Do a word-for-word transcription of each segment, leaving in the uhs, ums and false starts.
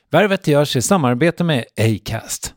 Värvet görs i samarbete med Acast.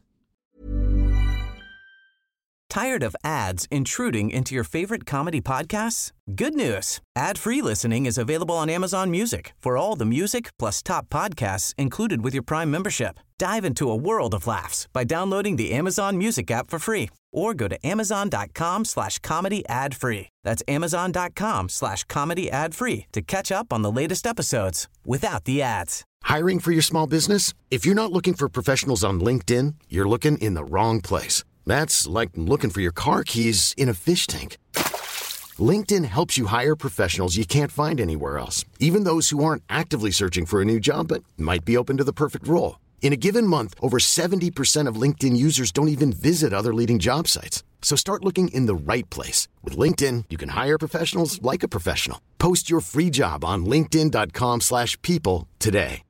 Tired of ads intruding into your favorite comedy podcasts? Good news. Ad-free listening is available on Amazon Music for all the music plus top podcasts included with your Prime membership. Dive into a world of laughs by downloading the Amazon Music app for free or go to amazon.com slash comedy ad free. That's amazon.com slash comedy ad free to catch up on the latest episodes without the ads. Hiring for your small business? If you're not looking for professionals on LinkedIn, you're looking in the wrong place. That's like looking for your car keys in a fish tank. LinkedIn helps you hire professionals you can't find anywhere else, even those who aren't actively searching for a new job but might be open to the perfect role. In a given month, over seventy percent of LinkedIn users don't even visit other leading job sites. So start looking in the right place. With LinkedIn, you can hire professionals like a professional. Post your free job on linkedin.com slash people today.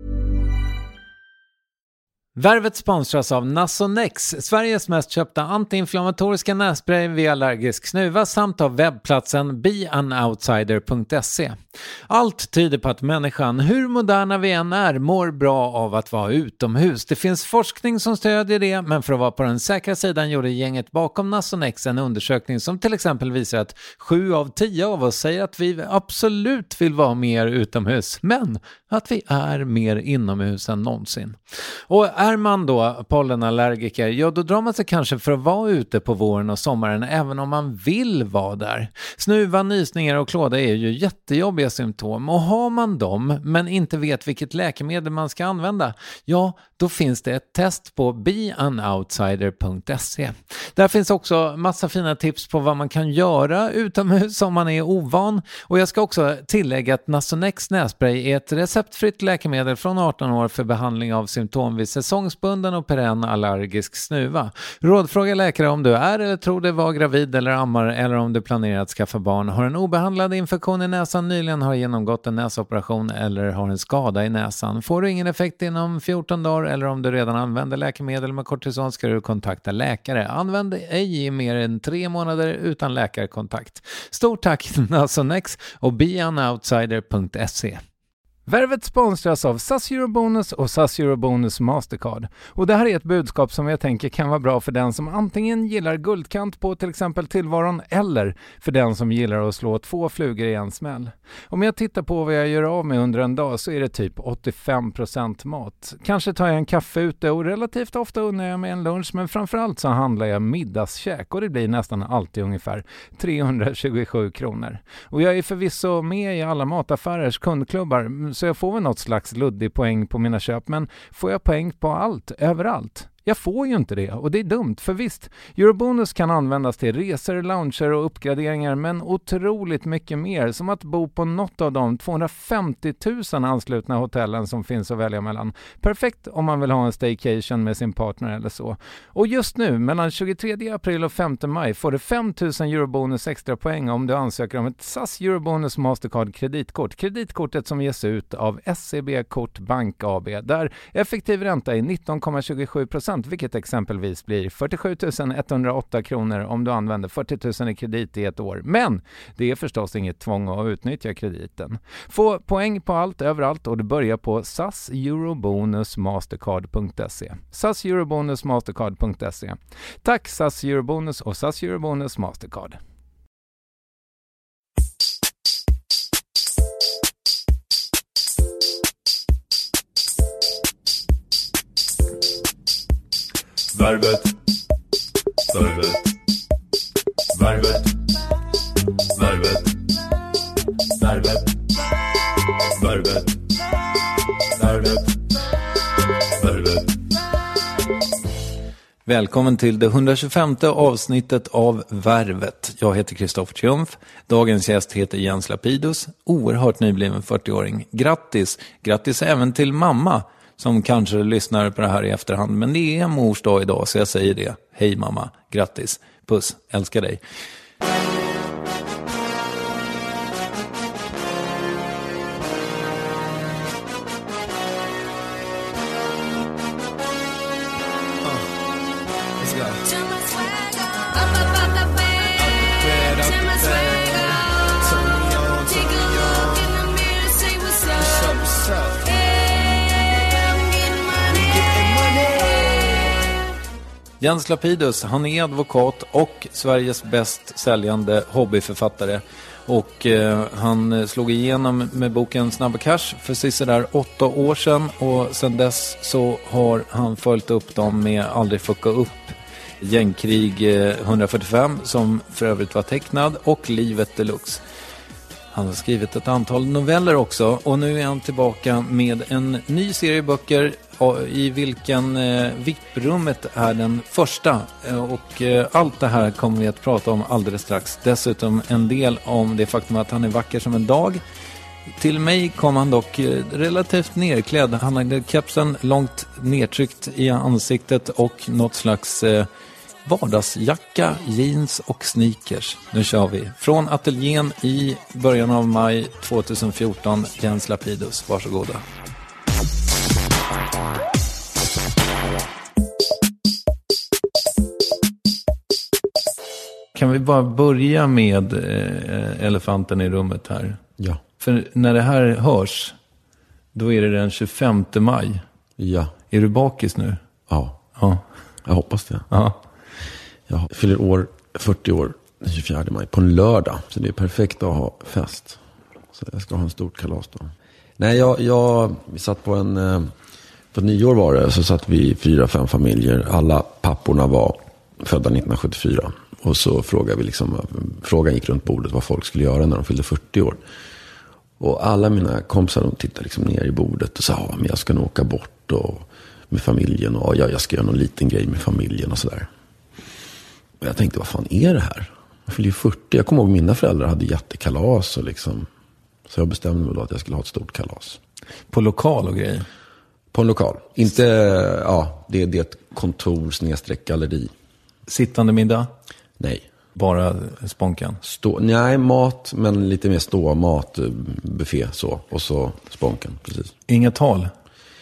Värvet sponsras av Nasonex, Sveriges mest köpta antiinflammatoriska nässpray vid allergisk snuva samt av webbplatsen be an outsider punkt se. Allt tyder på att människan, hur moderna vi än är, mår bra av att vara utomhus. Det finns forskning som stödjer det, men för att vara på den säkra sidan gjorde gänget bakom Nasonex en undersökning som till exempel visar att sju av tio av oss säger att vi absolut vill vara mer utomhus, men att vi är mer inomhus än någonsin. Och är man då pollenallergiker, ja då drar man sig kanske för att vara ute på våren och sommaren även om man vill vara där. Snuva, nysningar och klåda är ju jättejobbiga symptom, och har man dem men inte vet vilket läkemedel man ska använda, ja då finns det ett test på be an outsider punkt se. Där finns också massa fina tips på vad man kan göra utomhus om man är ovan, och jag ska också tillägga att Nasonex nässpray är ett receptfritt läkemedel från arton år för behandling av symptom vid säsongsbunden och perenn allergisk snuva. Rådfråga läkare om du är eller tror dig vara gravid eller ammar, eller om du planerar att skaffa barn, har en obehandlad infektion i näsan, nyligen har genomgått en näsoperation eller har en skada i näsan. Får du ingen effekt inom fjorton dagar eller om du redan använder läkemedel med kortison ska du kontakta läkare. Använd ej i mer än tre månader utan läkarkontakt. Stort tack Nasonex och be an outsider punkt se. Värvet sponsras av S A S Eurobonus och S A S Eurobonus Mastercard. Och det här är ett budskap som jag tänker kan vara bra för den som antingen gillar guldkant på till exempel tillvaron, eller för den som gillar att slå två flugor i en smäll. Om jag tittar på vad jag gör av med under en dag så är det typ åttiofem procent mat. Kanske tar jag en kaffe ute och relativt ofta unnar jag med en lunch, men framförallt så handlar jag middagskäk och det blir nästan alltid ungefär trehundratjugosju kronor. Och jag är förvisso med i alla mataffärers kundklubbar, så jag får väl något slags luddig poäng på mina köp, men får jag poäng på allt, överallt? Jag får ju inte det, och det är dumt, för visst, Eurobonus kan användas till resor, lounger och uppgraderingar, men otroligt mycket mer, som att bo på något av de tvåhundrafemtio tusen anslutna hotellen som finns att välja mellan. Perfekt om man vill ha en staycation med sin partner eller så. Och just nu, mellan tjugotredje april och femte maj, får du fem tusen Eurobonus extra poäng om du ansöker om ett S A S Eurobonus Mastercard kreditkort. Kreditkortet som ges ut av S E B Kort Bank A B, där effektiv ränta är nitton komma tjugosju procent, vilket exempelvis blir fyrtiosju tusen etthundraåtta kronor om du använder fyrtio tusen i kredit i ett år. Men det är förstås inget tvång att utnyttja krediten. Få poäng på allt, överallt, och du börjar på S A S Eurobonus Mastercard punkt se. S A S Eurobonus Mastercard punkt se. Tack S A S Eurobonus och S A S Eurobonus Mastercard. Värvet, värvet, värvet, värvet, värvet, värvet, värvet, värvet. Välkommen till det etthundratjugofemte avsnittet av Värvet. Jag heter Kristoffer Triumf. Dagens gäst heter Jens Lapidus, oerhört nybliven fyrtioåring. Grattis! Grattis även till mamma, som kanske lyssnar på det här i efterhand. Men det är mors dag idag, så jag säger det. Hej mamma, grattis, puss, älskar dig. Jens Lapidus, han är advokat och Sveriges bäst säljande hobbyförfattare. Och eh, han slog igenom med boken Snabba Cash för sista där åtta år sedan. Och sedan dess så har han följt upp dem med Aldrig fucka upp, Gängkrig eh, hundrafyrtiofem som för övrigt var tecknad, och Livet Deluxe. Han har skrivit ett antal noveller också, och nu är han tillbaka med en ny serie böcker i vilken eh, V I P-rummet är den första. Och eh, allt det här kommer vi att prata om alldeles strax. Dessutom en del om det faktum att han är vacker som en dag. Till mig kom han dock eh, relativt nerklädd. Han hade kepsen långt nedtryckt i ansiktet och något slags eh, vardagsjacka, jeans och sneakers. Nu kör vi. Från ateljén i början av maj tjugohundrafjorton, Jens Lapidus. Varsågoda. Kan vi bara börja med eh, elefanten i rummet här? Ja. För när det här hörs, då är det den tjugofemte maj. Ja. Är du bakis nu? Ja. Ja. Jag hoppas det. Ja. Jag fyller år, fyrtio år den tjugofjärde maj på en lördag. Så det är perfekt att ha fest. Så jag ska ha en stort kalas då. Nej, jag, jag vi satt på en... Eh, på nyår var det, så satt vi fyra, fem familjer. Alla papporna var födda nittonhundrasjuttiofyra. Och så frågade vi liksom... Frågan gick runt bordet vad folk skulle göra när de fyllde fyrtio år. Och alla mina kompisar, de tittade liksom ner i bordet och sa, ja, men jag ska nog åka bort och, med familjen. Och ja, jag ska göra någon liten grej med familjen och sådär. Och jag tänkte, vad fan är det här? Jag fyllde ju fyrtio. Jag kommer ihåg mina föräldrar hade jättekalas och liksom... Så jag bestämde mig då att jag skulle ha ett stort kalas. På lokal och grejer? På en lokal. Inte, ja, det, det är ett kontor snedstreck galleri. Sittande middag? Nej. Bara sponkan? Stå, nej, mat, men lite mer stå, mat, buffé så. Och så sponkan, precis. Inga tal?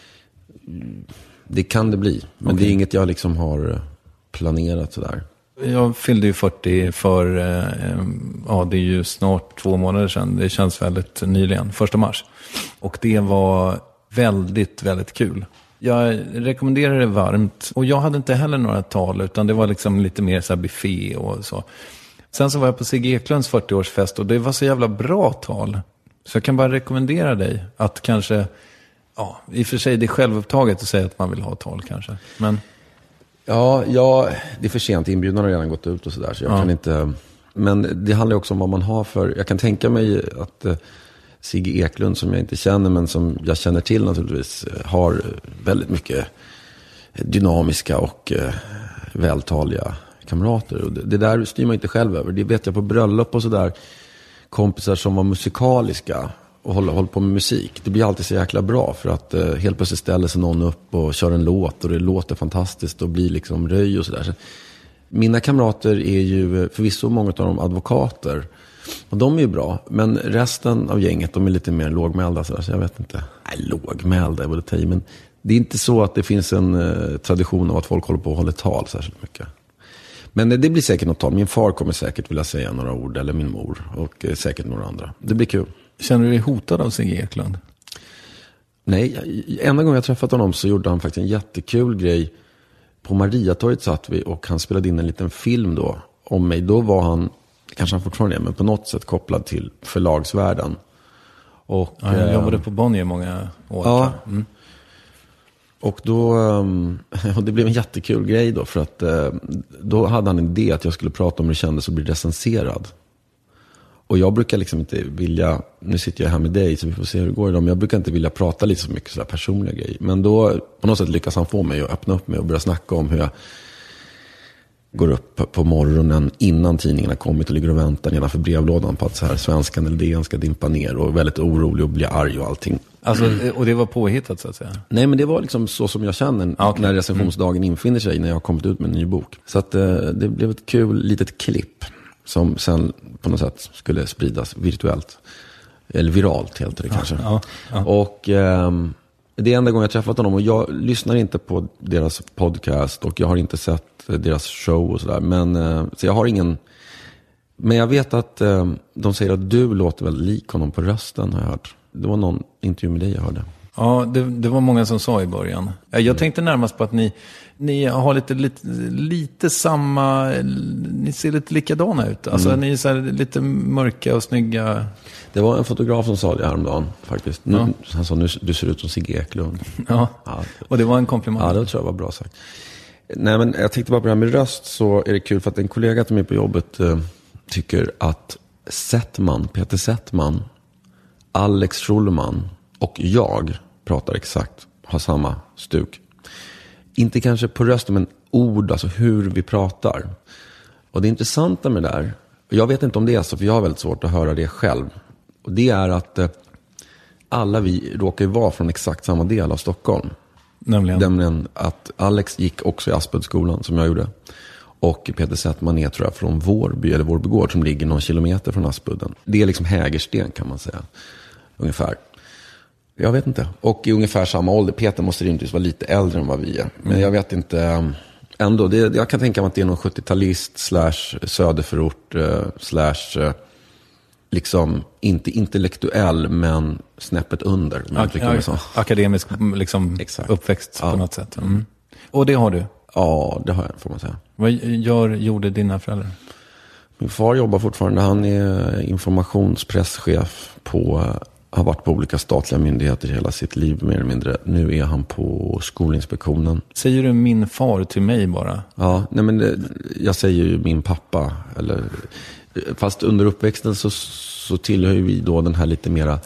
Det kan det bli. Men okay. Det är inget jag liksom har planerat sådär. Jag fyllde ju fyrtio för, eh, ja det är ju snart två månader sedan. Det känns väldigt nyligen, första mars. Och det var väldigt, väldigt kul. Jag rekommenderar det varmt. Och jag hade inte heller några tal, utan det var liksom lite mer så här buffé och så. Sen så var jag på Sigge Eklunds fyrtioårsfest och det var så jävla bra tal. Så jag kan bara rekommendera dig att kanske, ja, i och för sig det är självupptaget att säga att man vill ha tal kanske. Men... Ja, ja, det är för sent. Inbjudan har redan gått ut och sådär. Så jag ja. kan inte... Men det handlar också om vad man har för... Jag kan tänka mig att eh, Sigge Eklund, som jag inte känner men som jag känner till naturligtvis, har väldigt mycket dynamiska och eh, vältaliga kamrater. Och det, det där styr man inte själv över. Det vet jag på bröllop och sådär. Kompisar som var musikaliska och håller, håller på med musik. Det blir alltid så jäkla bra för att eh, helt plötsligt ställer sig någon upp och kör en låt och det låter fantastiskt och blir liksom röj och sådär. Så mina kamrater är ju förvisso många av dem advokater och de är ju bra, men resten av gänget, de är lite mer lågmälda så, där, så jag vet inte. Nej, lågmälda är väl det, men det är inte så att det finns en eh, tradition av att folk håller på och håller tal särskilt mycket. Men det blir säkert något tal. Min far kommer säkert vilja säga några ord, eller min mor, och eh, säkert några andra. Det blir kul. Känner du dig hotad av Sigge Eklund? Nej, enda gången jag träffat honom så gjorde han faktiskt en jättekul grej. På Mariatorget satt vi och han spelade in en liten film då om mig. Då var han, kanske han fortfarande är, men på något sätt kopplad till förlagsvärlden. Och, ja, jag jobbade på Bonnier många år. Ja, mm. Och då, och det blev en jättekul grej då, för att då hade han en idé att jag skulle prata om hur det kändes att bli recenserad. Och jag brukar liksom inte vilja, nu sitter jag här med dig så vi får se hur det går idag, men jag brukar inte vilja prata lite så mycket sådär personliga grejer. Men då på något sätt lyckas han få mig att öppna upp mig och börja snacka om hur jag går upp på morgonen innan tidningen har kommit och ligger och väntar nedanför brevlådan på att så här Svenskan eller D N ska dimpa ner och är väldigt orolig och blir arg och allting. Alltså, och det var påhittat så att säga? Nej, men det var liksom så som jag känner ah, okay. när recensionsdagen mm. infinner sig när jag har kommit ut med en ny bok. Så att eh, det blev ett kul litet klipp som sen på något sätt skulle spridas virtuellt. Eller viralt heter det kanske. Ja, ja. Och eh, det är enda gången jag träffat honom och jag lyssnar inte på deras podcast och jag har inte sett deras show och sådär. Men eh, så jag har ingen... Men jag vet att eh, de säger att du låter väl lik honom på rösten, har jag hört. Det var någon intervju med dig jag hörde. Ja, det, det var många som sa i början. Jag mm. tänkte närmast på att ni, ni har lite, lite, lite samma, ni ser lite likadana ut. Alltså mm. ni är så här lite mörka och snygga. Det var en fotograf som sa det häromdagen faktiskt. Nu, ja. Han sa, nu, du ser ut som Sigge Eklund. Ja. Ja, och det var en komplimang. Ja, det tror jag var bra sagt. Nej, men jag tänkte bara på det här med röst, så är det kul för att en kollega till mig på jobbet eh, tycker att Settman, Peter Settman, Alex Schulman och jag pratar exakt, har samma stuk. Inte kanske på rösten, men ord, alltså hur vi pratar. Och det intressanta med det där, jag vet inte om det är så, för jag har väldigt svårt att höra det själv. Och det är att eh, alla vi råkar ju vara från exakt samma del av Stockholm. Nämligen? Nämligen att Alex gick också i Aspuddsskolan som jag gjorde. Och Peter Settman är, tror jag, från Vårby eller Vårbygård som ligger någon kilometer från Aspudden. Det är liksom Hägersten kan man säga. Ungefär. Jag vet inte. Och i ungefär samma ålder. Peter måste rimligtvis vara lite äldre än vad vi är. Men jag vet inte. Ändå, det, jag kan tänka mig att det är någon sjuttiotalist slash söderförort eh, slash eh, liksom inte intellektuell men snäppet under. Ak- ja, så. Akademisk liksom uppväxt ja. På något sätt. Mm. Och det har du? Ja, det har jag, får man säga. Vad gör, gjorde dina föräldrar? Min far jobbar fortfarande. Han är informationspresschef på, har varit på olika statliga myndigheter hela sitt liv mer eller mindre. Nu är han på Skolinspektionen. Säger du min far till mig bara? Ja, nej men det, jag säger ju min pappa. Eller, fast under uppväxten så, så tillhör ju vi då den här lite mera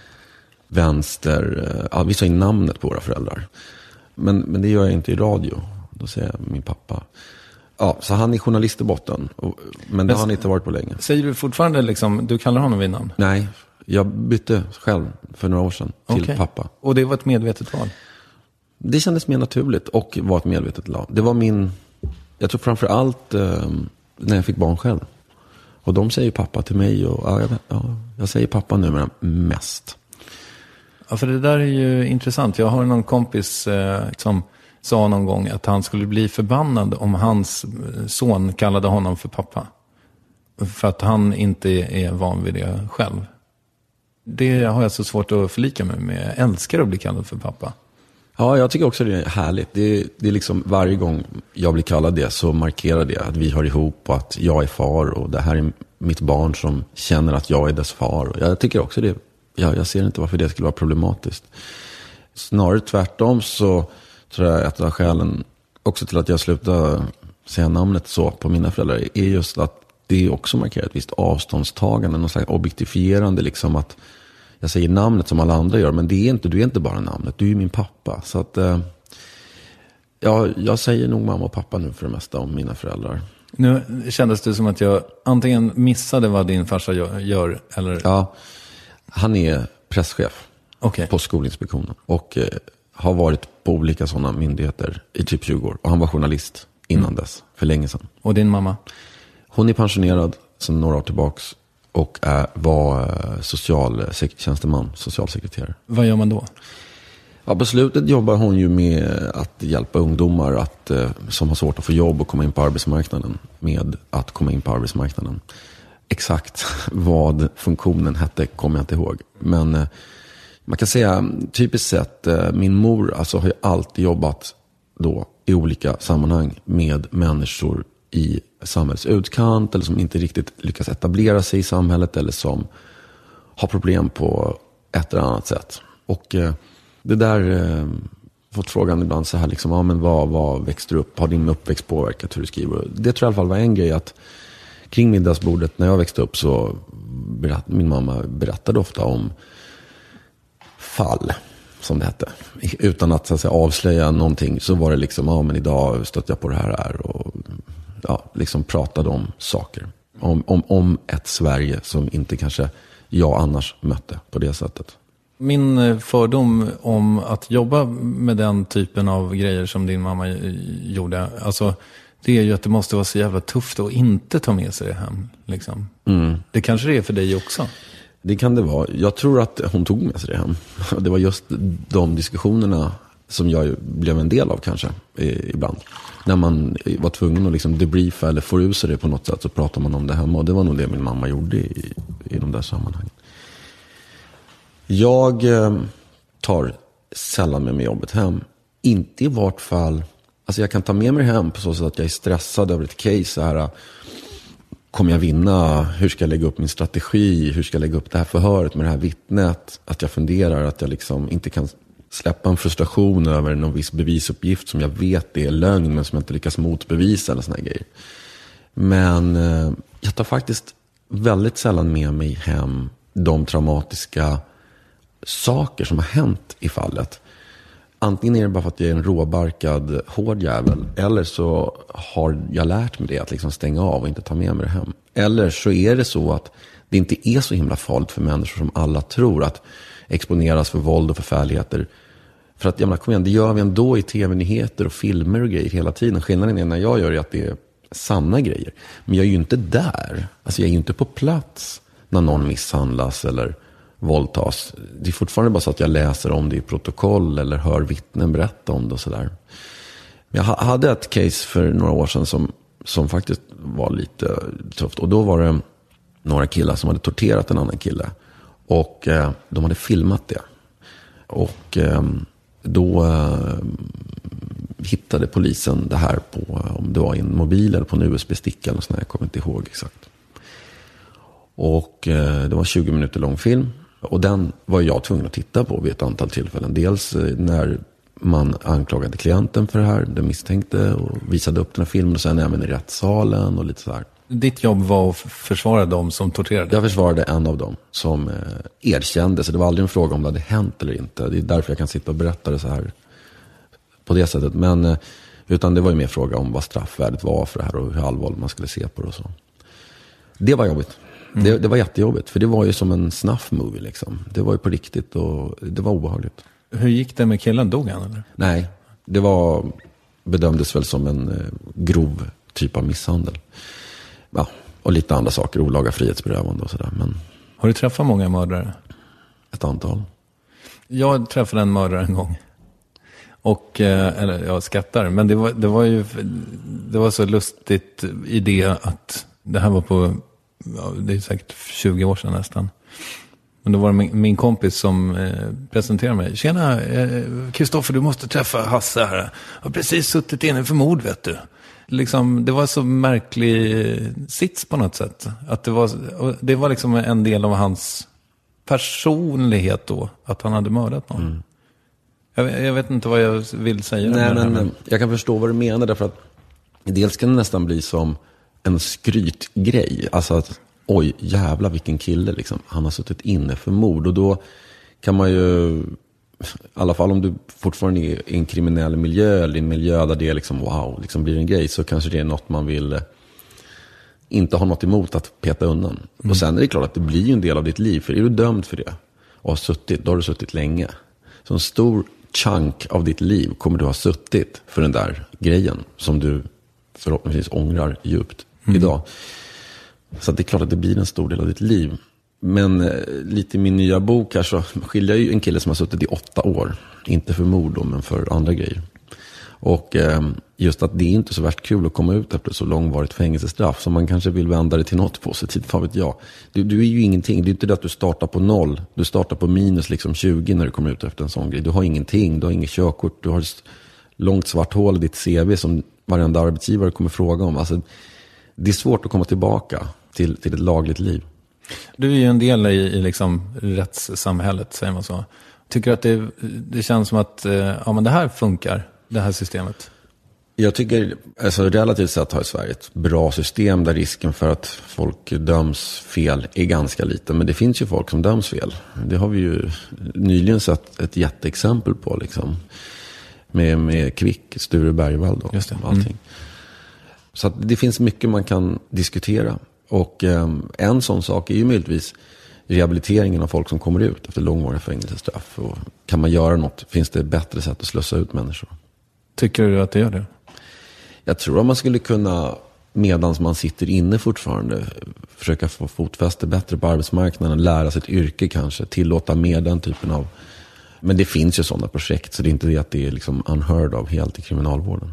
vänster. Ja, vi sa in namnet på våra föräldrar. Men, men det gör jag inte i radio. Då säger jag min pappa. Ja, så han är journalist i botten. Och, men det har han inte varit på länge. Säger du fortfarande liksom, du kallar honom vid namn? Nej, jag bytte själv för några år sedan till okay. pappa. Och det var ett medvetet val? Det kändes mer naturligt och var ett medvetet val. Det var min, jag tror framför allt eh, när jag fick barn själv. Och de säger pappa till mig och ja, jag, ja, jag säger pappa nu men mest. Ja, för det där är ju intressant. Jag har någon kompis eh, som sa någon gång att han skulle bli förbannad om hans son kallade honom för pappa. För att han inte är van vid det själv. Det har jag så svårt att förlika mig med. Jag älskar att bli kallad för pappa. Ja, jag tycker också det är härligt. Det, det är liksom varje gång jag blir kallad det så markerar det att vi hör ihop och att jag är far och det här är mitt barn som känner att jag är dess far. Och jag tycker också det. Jag, jag ser inte varför det skulle vara problematiskt. Snarare tvärtom så tror jag att ett av skälen också till att jag slutade säga namnet så på mina föräldrar är just att det också markerar ett visst avståndstagande, någon slags objektifierande liksom att jag säger namnet som alla andra gör, men det är inte, du är inte bara namnet, du är min pappa. Så att eh, ja, jag säger nog mamma och pappa nu för det mesta om mina föräldrar. Nu kändes det som att jag antingen missade vad din farsa gör eller... Ja, han är presschef okay. på Skolinspektionen och eh, har varit på olika sådana myndigheter i typ tjugo år. Och han var journalist innan mm. dess, för länge sedan. Och din mamma? Hon är pensionerad sedan några år tillbaks och är, var socialtjänsteman, socialsekreterare. Vad gör man då? Ja, på slutet jobbar hon ju med att hjälpa ungdomar att, som har svårt att få jobb och komma in på arbetsmarknaden. Med att komma in på arbetsmarknaden. Exakt vad funktionen hette kommer jag inte ihåg. Men man kan säga typiskt sett, min mor alltså, har ju alltid jobbat då i olika sammanhang med människor i samhällsutkant eller som inte riktigt lyckas etablera sig i samhället eller som har problem på ett eller annat sätt. Och eh, det där eh, fått frågan ibland så här liksom, ja men vad, vad växte du upp? Har din uppväxt påverkat hur du skriver? Det tror jag i alla fall var en grej att kring middagsbordet när jag växte upp så berätt, min mamma berättade ofta om fall som det hette. Utan att, så att säga, avslöja någonting så var det liksom, ja men idag stötte jag på det här, här och ja, liksom pratade om saker. Om, om, om ett Sverige som inte kanske jag annars mötte på det sättet. Min fördom om att jobba med den typen av grejer som din mamma gjorde, alltså det är ju att det måste vara så jävla tufft att inte ta med sig det hem. Liksom. Mm. Det kanske det är för dig också. Det kan det vara. Jag tror att hon tog med sig det hem. Det var just de diskussionerna som jag blev en del av kanske ibland. När man var tvungen att liksom debriefa eller få ur sig det på något sätt så pratar man om det hemma. Och det var nog det min mamma gjorde i, i de där sammanhangen. Jag tar sällan med mig jobbet hem. Inte i vart fall, alltså jag kan ta med mig hem på så sätt att jag är stressad över ett case så här. Kommer jag vinna? Hur ska jag lägga upp min strategi? Hur ska jag lägga upp det här förhöret med det här vittnet? Att jag funderar, att jag liksom inte kan släppa en frustration över någon viss bevisuppgift som jag vet är lögn men som jag inte lyckas motbevisa eller såna här grejer. Men eh, jag tar faktiskt väldigt sällan med mig hem de traumatiska saker som har hänt i fallet. Antingen är det bara för att jag är en råbarkad hård jävel, eller så har jag lärt mig det att liksom stänga av och inte ta med mig det hem. Eller så är det så att det inte är så himla farligt för människor som alla tror att exponeras för våld och förfärligheter. För att, jag menar, kom igen, det gör vi ändå i tv-nyheter och filmer och grejer hela tiden. Skillnaden är när jag gör det att det är sanna grejer. Men jag är ju inte där. Alltså jag är ju inte på plats när någon misshandlas eller våldtas. Det är fortfarande bara så att jag läser om det i protokoll eller hör vittnen berätta om det och sådär. Jag hade ett case för några år sedan som, som faktiskt var lite tufft. Och då var det några killar som hade torterat en annan kille. Och eh, de hade filmat det. Och eh, då eh, hittade polisen det här på, om det var i en mobil eller på en U S B-stick eller sådär, jag kommer inte ihåg exakt. Och eh, det var tjugo minuter lång film. Och den var jag tvungen att titta på vid ett antal tillfällen. Dels eh, när man anklagade klienten för det här, den misstänkte, och visade upp den här filmen, och sen även i rättssalen och lite så här. Ditt jobb var att försvara dem som torterade? Jag försvarade en av dem som eh, erkände, så det var aldrig en fråga om det hade hänt eller inte. Det är därför jag kan sitta och berätta det så här på det sättet. Men, eh, utan det var ju mer fråga om vad straffvärdet var för det här och hur allvarligt man skulle se på det och så. Det var jobbigt. Mm. Det, det var jättejobbigt, för det var ju som en snuff movie liksom. Det var ju på riktigt och det var obehagligt. Hur gick det med killen? Dog han eller? Nej, det var, bedömdes väl som en eh, grov typ av misshandel. Ja, och lite andra saker, olaga frihetsberövande och sådär. Men har du träffat många mördare? Ett antal. Jag träffade en mördare en gång. Och, eller jag skrattar, men det var, det var ju det var så lustigt i det att det här var på, ja, det är säkert tjugo år sedan nästan. Men då var det min, min kompis som eh, presenterade mig. Tjena, Kristoffer, eh, du måste träffa Hasse här. Jag har precis suttit inne för mord, vet du. Liksom, det var så märklig sits på något sätt. Att det var, det var liksom en del av hans personlighet då, att han hade mördat någon. Mm. Jag, jag vet inte vad jag vill säga. Nej, men, men jag kan förstå vad du menar, därför att dels kan det nästan bli som en skrytgrej. Alltså att, oj, jävla vilken kille liksom. Han har suttit inne för mord. Och då kan man ju, i alla fall om du fortfarande är i en kriminell miljö eller en miljö där det liksom, wow, liksom blir en grej, så kanske det är något man vill inte ha något emot att peta undan. Mm. Och sen är det klart att det blir en del av ditt liv, för är du dömd för det och har suttit, då har du suttit länge. Så en stor chunk av ditt liv kommer du ha suttit för den där grejen som du förhoppningsvis ångrar djupt mm. idag. Så det är klart att det blir en stor del av ditt liv. Men eh, lite i min nya bok här så skiljer jag ju en kille som har suttit i åtta år. Inte för mord då, men för andra grejer. Och eh, just att det är inte så värst kul att komma ut efter så långvarigt fängelsestraff. Så man kanske vill vända det till något positivt, vad vet jag. Du, du är ju ingenting. Det är inte det att du startar på noll. Du startar på minus liksom tjugo när du kommer ut efter en sån grej. Du har ingenting. Du har inget körkort. Du har ett långt svart hål i ditt C V som varenda arbetsgivare kommer fråga om. Alltså, det är svårt att komma tillbaka till, till ett lagligt liv. Du är ju en del i, i liksom rättssamhället, säger man så. Tycker att det, det känns som att ja, men det här funkar, det här systemet? Jag tycker, alltså relativt sett har Sverige ett bra system där risken för att folk döms fel är ganska liten. Men det finns ju folk som döms fel. Det har vi ju nyligen sett ett jätteexempel på liksom. Med, med Kvick, Sture Bergvall och allting. Mm. Så att det finns mycket man kan diskutera. Och eh, en sån sak är ju möjligtvis rehabiliteringen av folk som kommer ut efter långvariga fängelsestraff. Och kan man göra något? Finns det bättre sätt att slussa ut människor? Tycker du att det gör det? Jag tror att man skulle kunna, medans man sitter inne fortfarande, försöka få fotfäste bättre på arbetsmarknaden, lära sig ett yrke kanske, tillåta mer den typen av. Men det finns ju sådana projekt, så det är inte det att det är liksom unheard of helt i kriminalvården.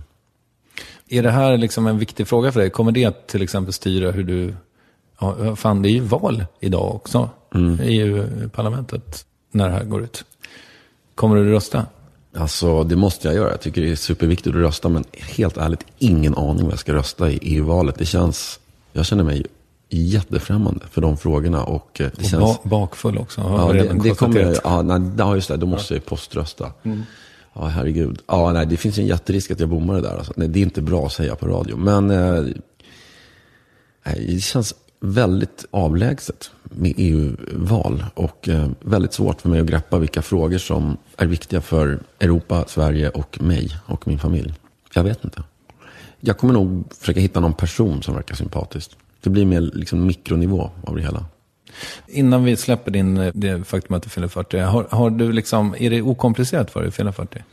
Är det här liksom en viktig fråga för dig? Kommer det att till exempel styra hur du... Ja, fan, det är ju val idag också mm. i E U-parlamentet när det här går ut. Kommer du rösta? Alltså, det måste jag göra. Jag tycker det är superviktigt att rösta, men helt ärligt, ingen aning vad jag ska rösta i E U-valet. Det känns, jag känner mig jättefrämmande för de frågorna. Och det och känns... ba- bakfull också. Ja, det, det kommer jag, ja, nej, ja, just det, då måste ja. jag poströsta. Mm. Ja, herregud. Ja, nej, det finns en jätterisk att jag bommar det där. Alltså. Nej, det är inte bra att säga på radio. Men eh, det känns väldigt avlägset med E U-val. Och eh, väldigt svårt för mig att greppa vilka frågor som är viktiga för Europa, Sverige och mig och min familj. Jag vet inte. Jag kommer nog försöka hitta någon person som verkar sympatisk. Det blir mer liksom mikronivå av det hela. Innan vi släpper din det faktum att du fyller fyrtio, har, har du liksom, är det okomplicerat för dig att fylla fyrtio?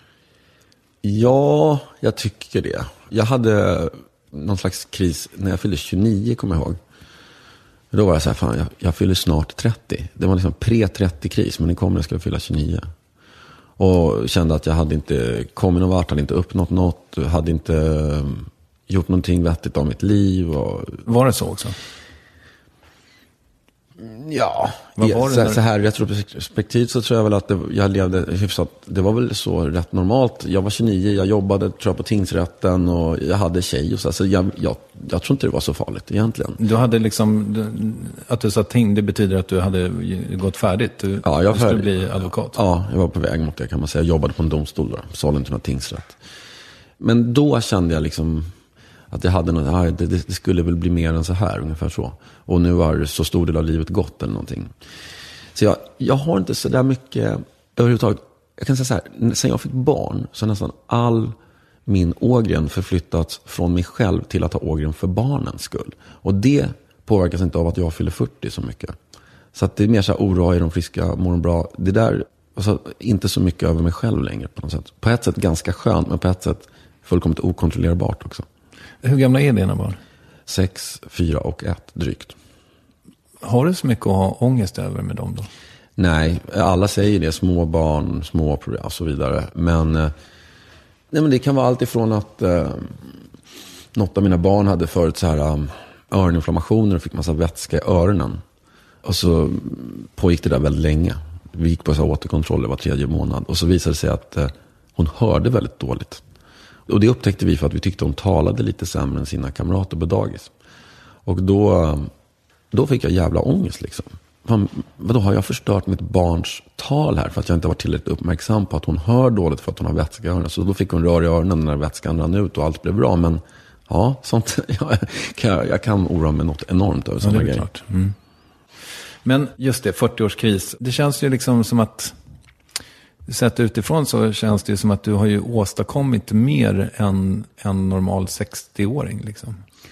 Ja, jag tycker det. Jag hade någon slags kris när jag fyllde tjugonio, kommer jag ihåg. Då var jag så här, fan, jag, jag fyller snart trettio. Det var liksom pre-trettio-kris, men det kom när jag skulle fylla tjugonio. Och kände att jag hade inte kommit någon vart, hade inte uppnått något, hade inte gjort någonting vettigt av mitt liv. Och... Var det så också? Ja, så, där... så här retrospektivt så tror jag väl att det, jag levde hyfsat, det var väl så rätt normalt. Jag var tjugonio, jag jobbade tror jag på tingsrätten och jag hade tjej och så, så jag, jag, jag tror inte det var så farligt egentligen. Du hade liksom, att du sa ting, det betyder att du hade gått färdigt, du, ja, jag du skulle färdig. bli advokat. Ja, jag var på väg mot det kan man säga, jag jobbade på en domstol då, Sollentuna tingsrätt. Men då kände jag liksom att jag hade något, ja, det, det skulle väl bli mer än så här, ungefär så. Och nu har så stor del av livet gått eller någonting. Så jag, jag har inte så där mycket överhuvudtaget. Jag kan säga så här, sen jag fick barn så har nästan all min ågren förflyttats från mig själv till att ha ågren för barnens skull. Och det påverkas inte av att jag fyller fyrtio så mycket. Så att det är mer så här, oroa är de friska, mår de bra. Det där, alltså, inte så mycket över mig själv längre på något sätt. På ett sätt ganska skönt, men på ett sätt fullkomligt okontrollerbart också. Hur gamla är dina barn? Sex, fyra och ett drygt. Har du så mycket att ha ångest över med dem då? Nej, alla säger det. Små barn, små problem och så vidare. Men, nej, men det kan vara allt ifrån att eh, något av mina barn hade förut så här um, öroninflammationer och fick massa vätska i öronen. Och så pågick det där väldigt länge. Vi gick på så här återkontroller var tredje månad. Och så visade det sig att eh, hon hörde väldigt dåligt. Och det upptäckte vi för att vi tyckte hon talade lite sämre än sina kamrater på dagis. Och då, då fick jag jävla ångest liksom. Fan, vadå, har jag förstört mitt barns tal här för att jag inte var tillräckligt uppmärksam på att hon hör dåligt för att hon har vätska i öronen. Så då fick hon rör i öronen när vätskan rann ut och allt blev bra. Men ja, sånt, jag, kan, jag kan oroa mig något enormt över sådana ja, grejer. Klart. Mm. Men just det, fyrtio-årskris. Det känns ju liksom som att sett utifrån så känns det ju som att du har ju åstadkommit mer än en normal sextio-åring liksom.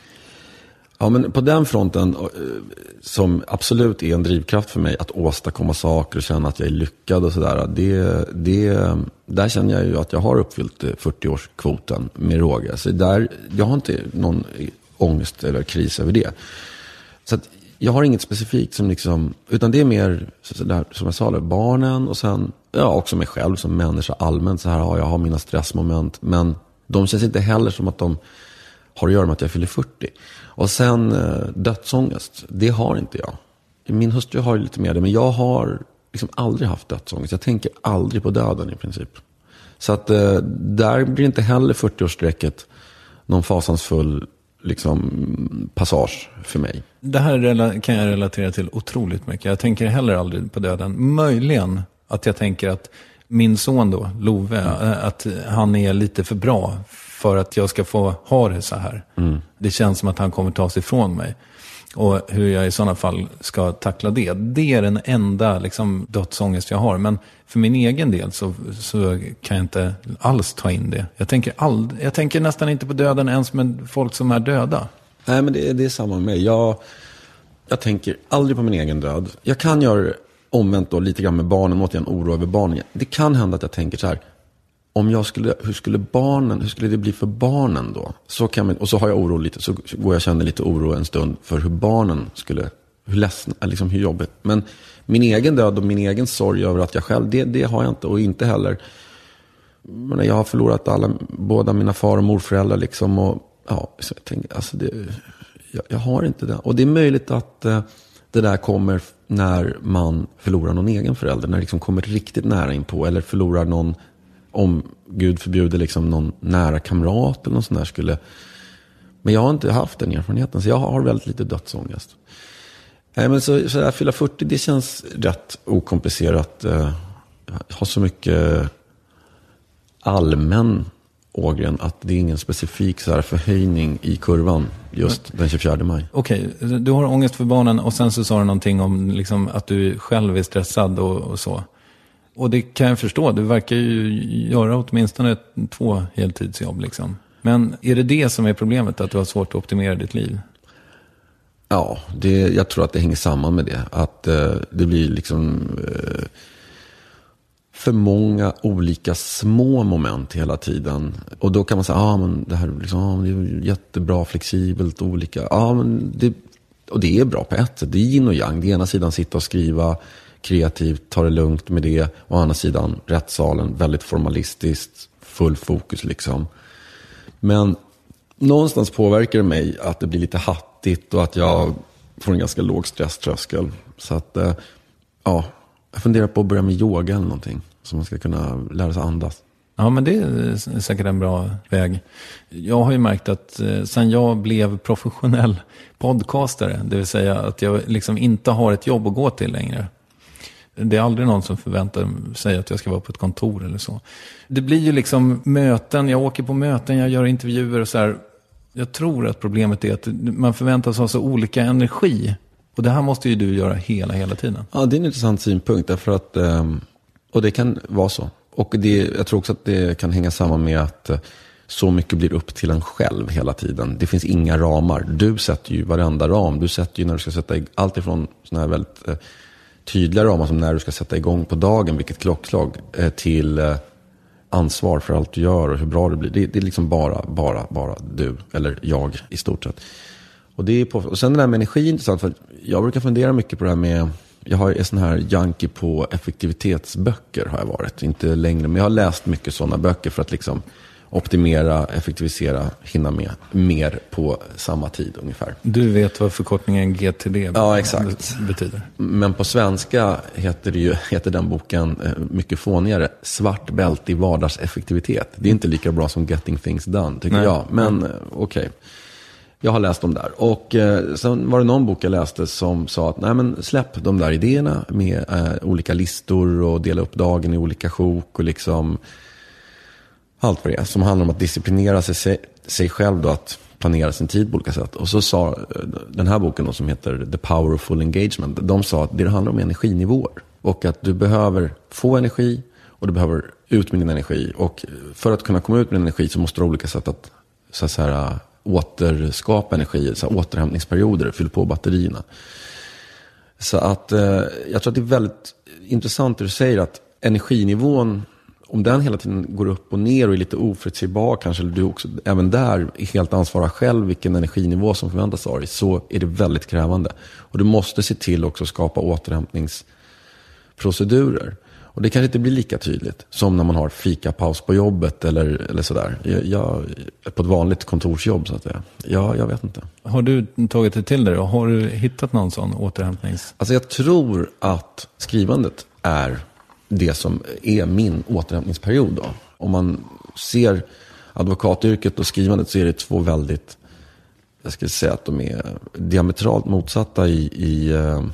Ja, men på den fronten som absolut är en drivkraft för mig att åstadkomma saker och känna att jag är lyckad och sådär. Det, det, där känner jag ju att jag har uppfyllt fyrtio-årskvoten med råge. Så där, jag har inte någon ångest eller kris över det. Så att jag har inget specifikt som liksom, utan det är mer så där, som jag sa, där, barnen och sen ja, också mig själv som människa allmänt. Så här har jag har mina stressmoment, men de känns inte heller som att de har att göra med att jag fyller fyrtio. Och sen eh, dödsångest, det har inte jag. Min hustru har ju lite mer det, men jag har liksom aldrig haft dödsångest. Jag tänker aldrig på döden i princip. Så att eh, där blir inte heller fyrtio-årssträcket någon fasansfull liksom passage för mig. Det här kan jag relatera till otroligt mycket. Jag tänker heller aldrig på döden. Möjligen att jag tänker att min son då, Love, mm. att han är lite för bra för att jag ska få ha det så här. Mm. Det känns som att han kommer ta sig ifrån mig. Och hur jag i sådana fall ska tackla det. Det är den enda liksom, dödsångest jag har. Men för min egen del så, så kan jag inte alls ta in det. Jag tänker, all, jag tänker nästan inte på döden ens med folk som är döda. Nej, men det, det är samma med mig. Jag, jag tänker aldrig på min egen död. Jag kan göra omvänt då lite grann med barnen. Måste jag en oro över barnen. Det kan hända att jag tänker så här. Om jag skulle, hur skulle barnen, hur skulle det bli för barnen då? Så kan man, och så har jag oro lite, så går jag och känner lite oro en stund för hur barnen skulle, hur ledsen, liksom hur jobbigt. Men min egen död och min egen sorg över att jag själv, det, det har jag inte. Och inte heller, men jag har förlorat alla, båda mina far- och morföräldrar liksom. Och ja, så jag tänker, alltså det, jag, jag har inte det. Och det är möjligt att eh, det där kommer när man förlorar någon egen förälder, när det liksom kommer riktigt nära in på, eller förlorar någon, om Gud förbjuder liksom någon nära kamrat eller något sånt där skulle. Men jag har inte haft den erfarenheten, så jag har väldigt lite dödsångest. Nej, men så, så där, fylla fyrtio, det känns rätt okomplicerat. Jag har så mycket allmän ågren att det är ingen specifik så här förhöjning i kurvan just den tjugofjärde maj. Okej, okay, du har ångest för barnen och sen så sa du någonting om liksom att du själv är stressad och, och så. Och det kan jag förstå, du verkar ju göra åtminstone två heltidsjobb liksom. Men är det det som är problemet, att du har svårt att optimera ditt liv? Ja, det, jag tror att det hänger samman med det. Att eh, det blir liksom eh, för många olika små moment hela tiden. Och då kan man säga, ja ah, men det här liksom, ah, det är jättebra, flexibelt, olika. Ja, ah, men det, och det är bra på ett sätt. Det är yin och yang. Det ena sidan sitta och skriva kreativt, ta det lugnt med det. Och andra sidan rättssalen, väldigt formalistiskt, full fokus liksom. Men någonstans påverkar det mig att det blir lite hattigt och att jag får en ganska låg stresströskel. Så att, eh, ja, jag funderar på att börja med yoga eller någonting. Så man ska kunna lära sig andas. Ja, men det är säkert en bra väg. Jag har ju märkt att eh, sen jag blev professionell podcastare, det vill säga att jag liksom inte har ett jobb att gå till längre. Det är aldrig någon som förväntar sig att jag ska vara på ett kontor eller så. Det blir ju liksom möten, jag åker på möten, jag gör intervjuer och så här. Jag tror att problemet är att man förväntas ha så olika energi. Och det här måste ju du göra hela, hela tiden. Ja, det är en intressant synpunkt. Därför att, och det kan vara så. Och det, jag tror också att det kan hänga samman med att så mycket blir upp till en själv hela tiden. Det finns inga ramar. Du sätter ju varenda ram. Du sätter ju när du ska sätta allt ifrån såna här väldigt tydliga ramar som när du ska sätta igång på dagen, vilket klockslag, till ansvar för allt du gör och hur bra det blir. Det, det är liksom bara, bara, bara du, eller jag i stort sett. Och, det är på, och sen det där med energi är intressant, för jag brukar fundera mycket på det här med, jag har en sån här junkie på effektivitetsböcker har jag varit, inte längre, men jag har läst mycket sådana böcker för att liksom optimera, effektivisera, hinna med mer på samma tid ungefär. Du vet vad förkortningen G T D ja, exakt. betyder. Men på svenska heter, det ju, heter den boken mycket fånigare, Svart bälte i vardagseffektivitet. Det är inte lika bra som Getting Things Done, tycker Nej. jag. Men okej, okay. Jag har läst dem där. Och eh, sen var det någon bok jag läste som sa att nej, men släpp de där idéerna med eh, olika listor och dela upp dagen i olika sjok och liksom allt vad det är som handlar om att disciplinera sig, sig själv då, att planera sin tid på olika sätt. Och så sa den här boken då, som heter The Power of Full Engagement, de sa att det handlar om energinivåer och att du behöver få energi och du behöver ut med din energi, och för att kunna komma ut med din energi så måste du ha olika sätt att så att säga återskapa energi, så här, återhämtningsperioder, fylla på batterierna. Så att eh, jag tror att det är väldigt intressant det du säger, att energinivån, om den hela tiden går upp och ner och är lite oförutsägbar kanske, eller du också även där är helt ansvarig själv vilken energinivå som förväntas av dig, så är det väldigt krävande. Och du måste se till också att skapa återhämtningsprocedurer. Och det kanske inte blir lika tydligt som när man har fikapaus på jobbet eller, eller sådär. Jag, jag, på ett vanligt kontorsjobb så att säga. Ja, jag vet inte. Har du tagit det till dig och har du hittat någon sån återhämtnings? Alltså jag tror att skrivandet är det som är min återhämtningsperiod då. Om man ser advokatyrket och skrivandet så är det två väldigt, jag skulle säga att de är diametralt motsatta i, i,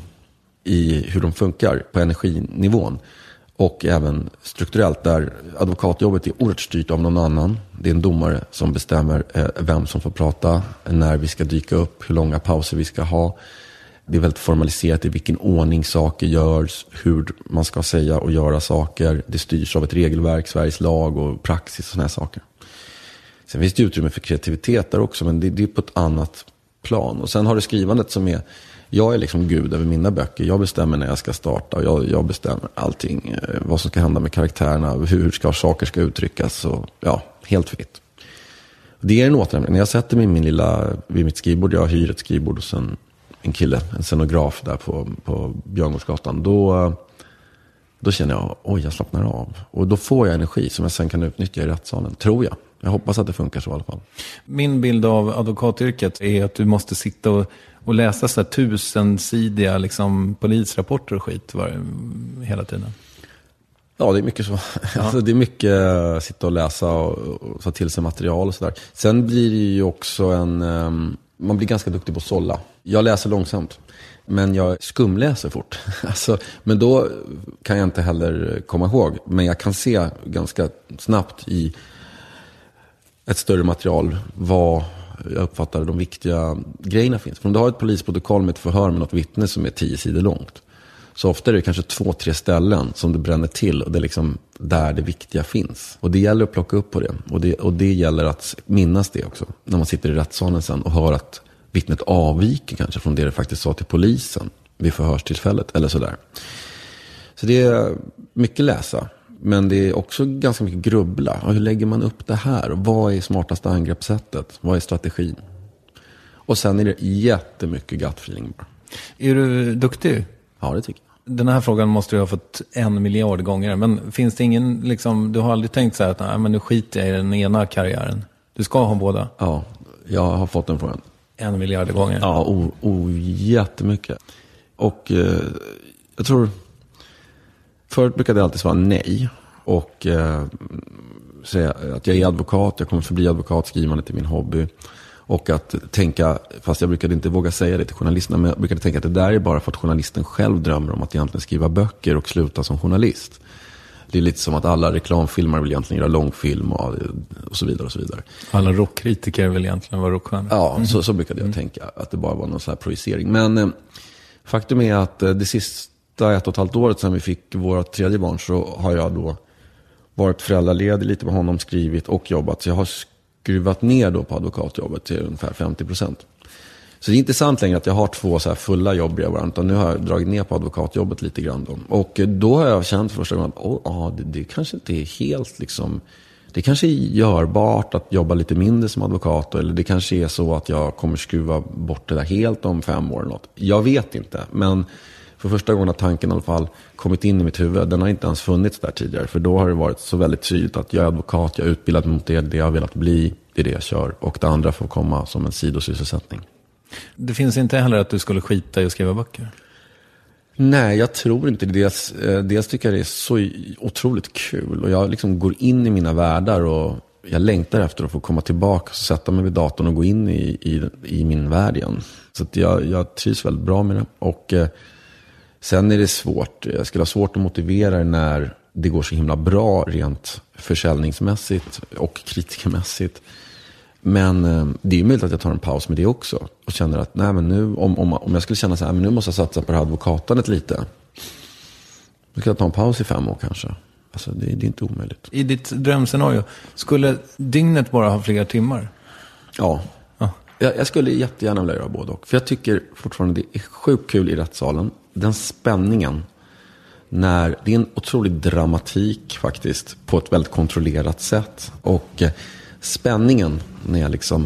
i hur de funkar på energinivån. Och även strukturellt, där advokatjobbet är oerhört styrt av någon annan. Det är en domare som bestämmer vem som får prata, när vi ska dyka upp, hur långa pauser vi ska ha. Det är väldigt formaliserat i vilken ordning saker görs, hur man ska säga och göra saker. Det styrs av ett regelverk, Sveriges lag och praxis och såna här saker. Sen finns det utrymme för kreativitet där också, men det, det är på ett annat plan. Och sen har du skrivandet som är, jag är liksom gud över mina böcker. Jag bestämmer när jag ska starta. Jag, jag bestämmer allting. Vad som ska hända med karaktärerna. Hur ska, saker ska uttryckas. Och, ja, helt fritt. Det är en återhämtning. När jag sätter mig min lilla, vid mitt skrivbord. Jag hyr ett skrivbord hos en, en kille. En scenograf där på, på Björngårdsgatan. Då, då känner jag, oj jag slappnar av. Och då får jag energi som jag sen kan utnyttja i rättssalen. Tror jag. Jag hoppas att det funkar så i alla fall. Min bild av advokatyrket är att du måste sitta och, och läsa så här tusensidiga liksom, polisrapporter och skit var, hela tiden. Ja, det är mycket så. Ja. Alltså, det är mycket uh, sitta och läsa och, och ta till sig material och sådär. Sen blir det ju också en... Um, man blir ganska duktig på att sålla. Jag läser långsamt. Men jag skumläser fort. Alltså, men då kan jag inte heller komma ihåg. Men jag kan se ganska snabbt i ett större material vad jag uppfattar de viktiga grejerna finns. För om du har ett polisprotokoll med ett förhör med något vittne som är tio sidor långt. Så ofta är det kanske två, tre ställen som du bränner till. Och det är liksom där det viktiga finns. Och det gäller att plocka upp på det. Och det, och det gäller att minnas det också. När man sitter i rättssalen sen och hör att vittnet avviker kanske från det det faktiskt sa till polisen vid förhörstillfället eller sådär. Så det är mycket läsa. Men det är också ganska mycket grubbla. Hur lägger man upp det här? Vad är smartaste angreppssättet? Vad är strategin? Och sen är det jättemycket gut feeling bara. Är du duktig? Ja, det tycker jag. Den här frågan måste du ha fått en miljard gånger. Men finns det ingen, liksom, du har aldrig tänkt så här att nej, men nu skiter jag i den ena karriären. Du ska ha båda. Ja, jag har fått den frågan. En miljard gånger. Ja, o, o, jättemycket. Och eh, jag tror... Förut brukade jag alltid svara nej. Och eh, säga att jag är advokat. Jag kommer förbli advokat, skrivande till min hobby. Och att tänka, fast jag brukade inte våga säga det till journalisterna. Men jag brukade tänka att det där är bara för att journalisten själv drömmer om att egentligen skriva böcker och sluta som journalist. Det är lite som att alla reklamfilmer vill egentligen göra långfilm och, och så vidare och så vidare. Alla rockkritiker vill egentligen vara rockstjärnor. Ja, mm. så, så brukade jag mm. tänka. Att det bara var någon sån här projicering. Men eh, faktum är att eh, det sista ett och ett halvt året sedan vi fick våra tredje barn så har jag då varit föräldraledig lite med honom, skrivit och jobbat. Så jag har skruvat ner då på advokatjobbet till ungefär femtio procent. Så det är inte sant längre att jag har två så här fulla jobb bredvid varandra. Utan nu har jag dragit ner på advokatjobbet lite grann då. Och då har jag känt första gången att oh, ah, det, det kanske inte är helt liksom... Det kanske är görbart att jobba lite mindre som advokat. Eller det kanske är så att jag kommer skruva bort det där helt om fem år eller något. Jag vet inte. Men för första gången har tanken i alla fall kommit in i mitt huvud. Den har inte ens funnits där tidigare. För då har det varit så väldigt tydligt att jag är advokat. Jag är utbildad mot det. Det jag har velat bli. Det är det jag kör. Och det andra får komma som en sidosysselsättning. Det finns inte heller att du skulle skita i att skriva böcker? Nej, jag tror inte det. Dels, dels tycker jag det är så otroligt kul. Och jag liksom går in i mina världar och jag längtar efter att få komma tillbaka och sätta mig vid datorn och gå in i, i, i min värld igen. Så att jag, jag trivs väldigt bra med det. Och eh, sen är det svårt. Jag skulle ha svårt att motivera det när det går så himla bra rent försäljningsmässigt och kritikermässigt. Men eh, det är möjligt att jag tar en paus med det också. Och känner att nej, men nu, om, om, om jag skulle känna så här, men nu måste jag satsa på det här advokatandet lite. Då ska jag ta en paus i fem år kanske. Alltså det, det är inte omöjligt. I ditt drömscenario, skulle dygnet bara ha flera timmar? Ja, ja. Jag, jag skulle jättegärna vilja göra både och. För jag tycker fortfarande det är sjukt kul i rättssalen. Den spänningen. När det är en otrolig dramatik faktiskt. På ett väldigt kontrollerat sätt. Och eh, spänningen när jag liksom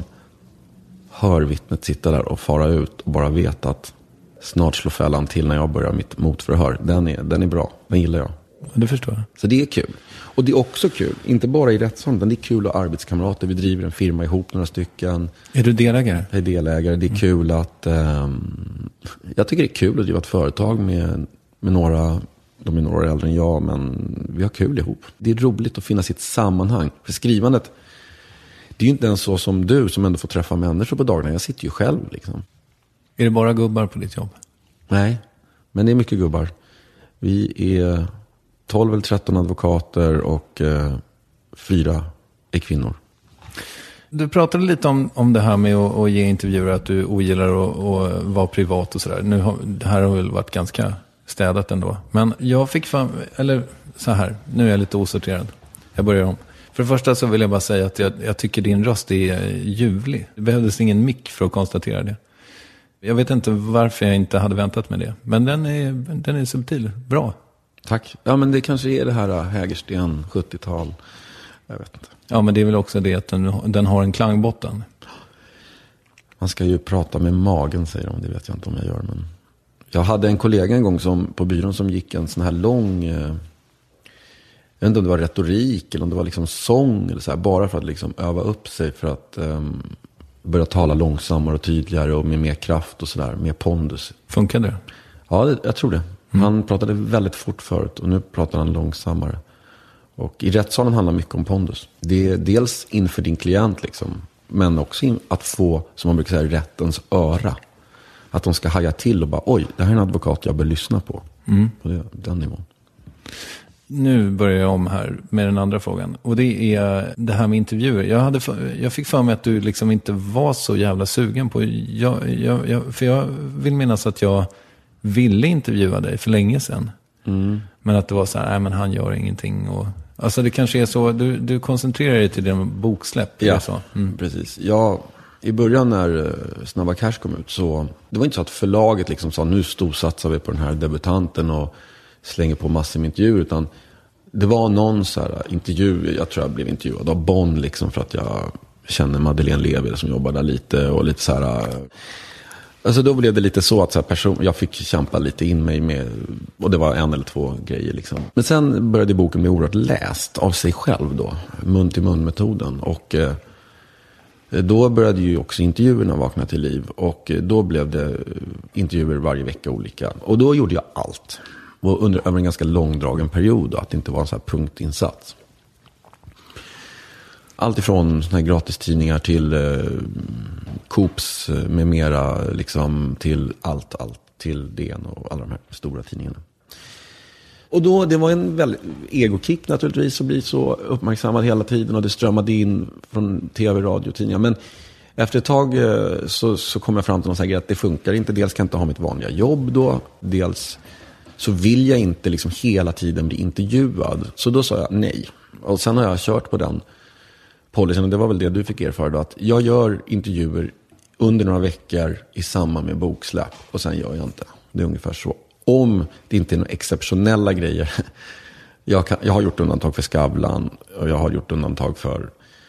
hör vittnet sitta där och fara ut. Och bara vet att snart slår fällan till när jag börjar mitt motförhör. Den är, den är bra, den gillar jag. Det förstår jag. Så det är kul. Och det är också kul, inte bara i rättssalen, utan det är kul att arbetskamrater. Vi driver en firma ihop, några stycken. Är du delägare? Jag är delägare. Det är mm. kul att... Um, jag tycker det är kul att driva ett företag med, med några... De är några år äldre än jag, men vi har kul ihop. Det är roligt att finna sitt sammanhang. För skrivandet, det är ju inte ens så som du som ändå får träffa människor på dagarna. Jag sitter ju själv liksom. Är det bara gubbar på ditt jobb? Nej, men det är mycket gubbar. Vi är tolv eller tretton advokater och eh, fyra är kvinnor. Du pratade lite om, om det här med att, att ge intervjuer, att du ogillar att, att vara privat och sådär. Nu har, det här har väl varit ganska städat ändå. Men jag fick fan, eller så här, nu är jag lite osorterad. Jag börjar om. För det första så vill jag bara säga att jag, jag tycker din röst är ljuvlig. Det behövdes ingen mick för att konstatera det. Jag vet inte varför jag inte hade väntat med det. Men den är, den är subtil. Bra. Tack. Ja, men det kanske är det här Hägersten, sjuttiotal. Jag vet inte. Ja, men det är väl också det att den, den har en klangbotten. Man ska ju prata med magen, säger de. Det vet jag inte om jag gör. Men jag hade en kollega en gång som, på byrån som gick en sån här lång... Eh, jag vet inte om det var retorik eller om det var liksom sång eller så här, bara för att liksom öva upp sig för att um, börja tala långsammare och tydligare och med mer kraft och sådär, mer pondus. Funkade det? Ja, det, jag tror det. Mm. Han pratade väldigt fort förut och nu pratar han långsammare. Och i rättssalen handlar mycket om pondus. Det är dels inför din klient liksom, men också in, att få, som man brukar säga, rättens öra. Att de ska haja till och bara, oj, det här är en advokat jag bör lyssna på. Mm. På det, den nivån. Nu börjar jag om här med den andra frågan. Och det är det här med intervjuer. Jag, hade för, jag fick för mig att du liksom inte var så jävla sugen på... Jag, jag, jag, för jag vill minnas att jag ville intervjua dig för länge sedan. Mm. Men att det var så här, nej men han gör ingenting. Och, alltså det kanske är så, du, du koncentrerar dig till din boksläpp. Ja, så. Mm. Precis. Ja, i början när Snabba Cash kom ut så... Det var inte så att förlaget liksom sa, nu storsatsar vi på den här debutanten och slänger på massor med intervjuer, utan det var någon så här intervju, jag tror jag blev intervjuad av Bonn liksom för att jag känner Madeleine Levi som jobbar där lite och lite så här, alltså då blev det lite så att så här person, jag fick kämpa lite in mig med, och det var en eller två grejer liksom. Men sen började boken bli oerhört läst av sig själv då, mun till mun metoden, och eh, då började ju också intervjuerna vakna till liv, och då blev det intervjuer varje vecka olika, och då gjorde jag allt. Och under över en ganska långdragen period då, att det inte var en sån här punktinsats. Allt ifrån såna här gratistidningar till eh, Coops med mera liksom, till allt, allt till D N och alla de här stora tidningarna. Och då, det var en väldigt egokick naturligtvis att bli så uppmärksammad hela tiden, och det strömmade in från tv, radio, tidningar. Men efter ett tag eh, så, så kom jag fram till någon sån här grej att det funkar inte. Dels kan jag inte ha mitt vanliga jobb då, dels så vill jag inte liksom hela tiden bli intervjuad. Så då sa jag nej. Och sen har jag kört på den policyn, och det var väl det du fick erfara då, att jag gör intervjuer under några veckor i samband med boksläpp, och sen gör jag inte. Det är ungefär så. Om det inte är några exceptionella grejer. Jag, kan, jag har gjort undantag för Skavlan, och jag har gjort undantag för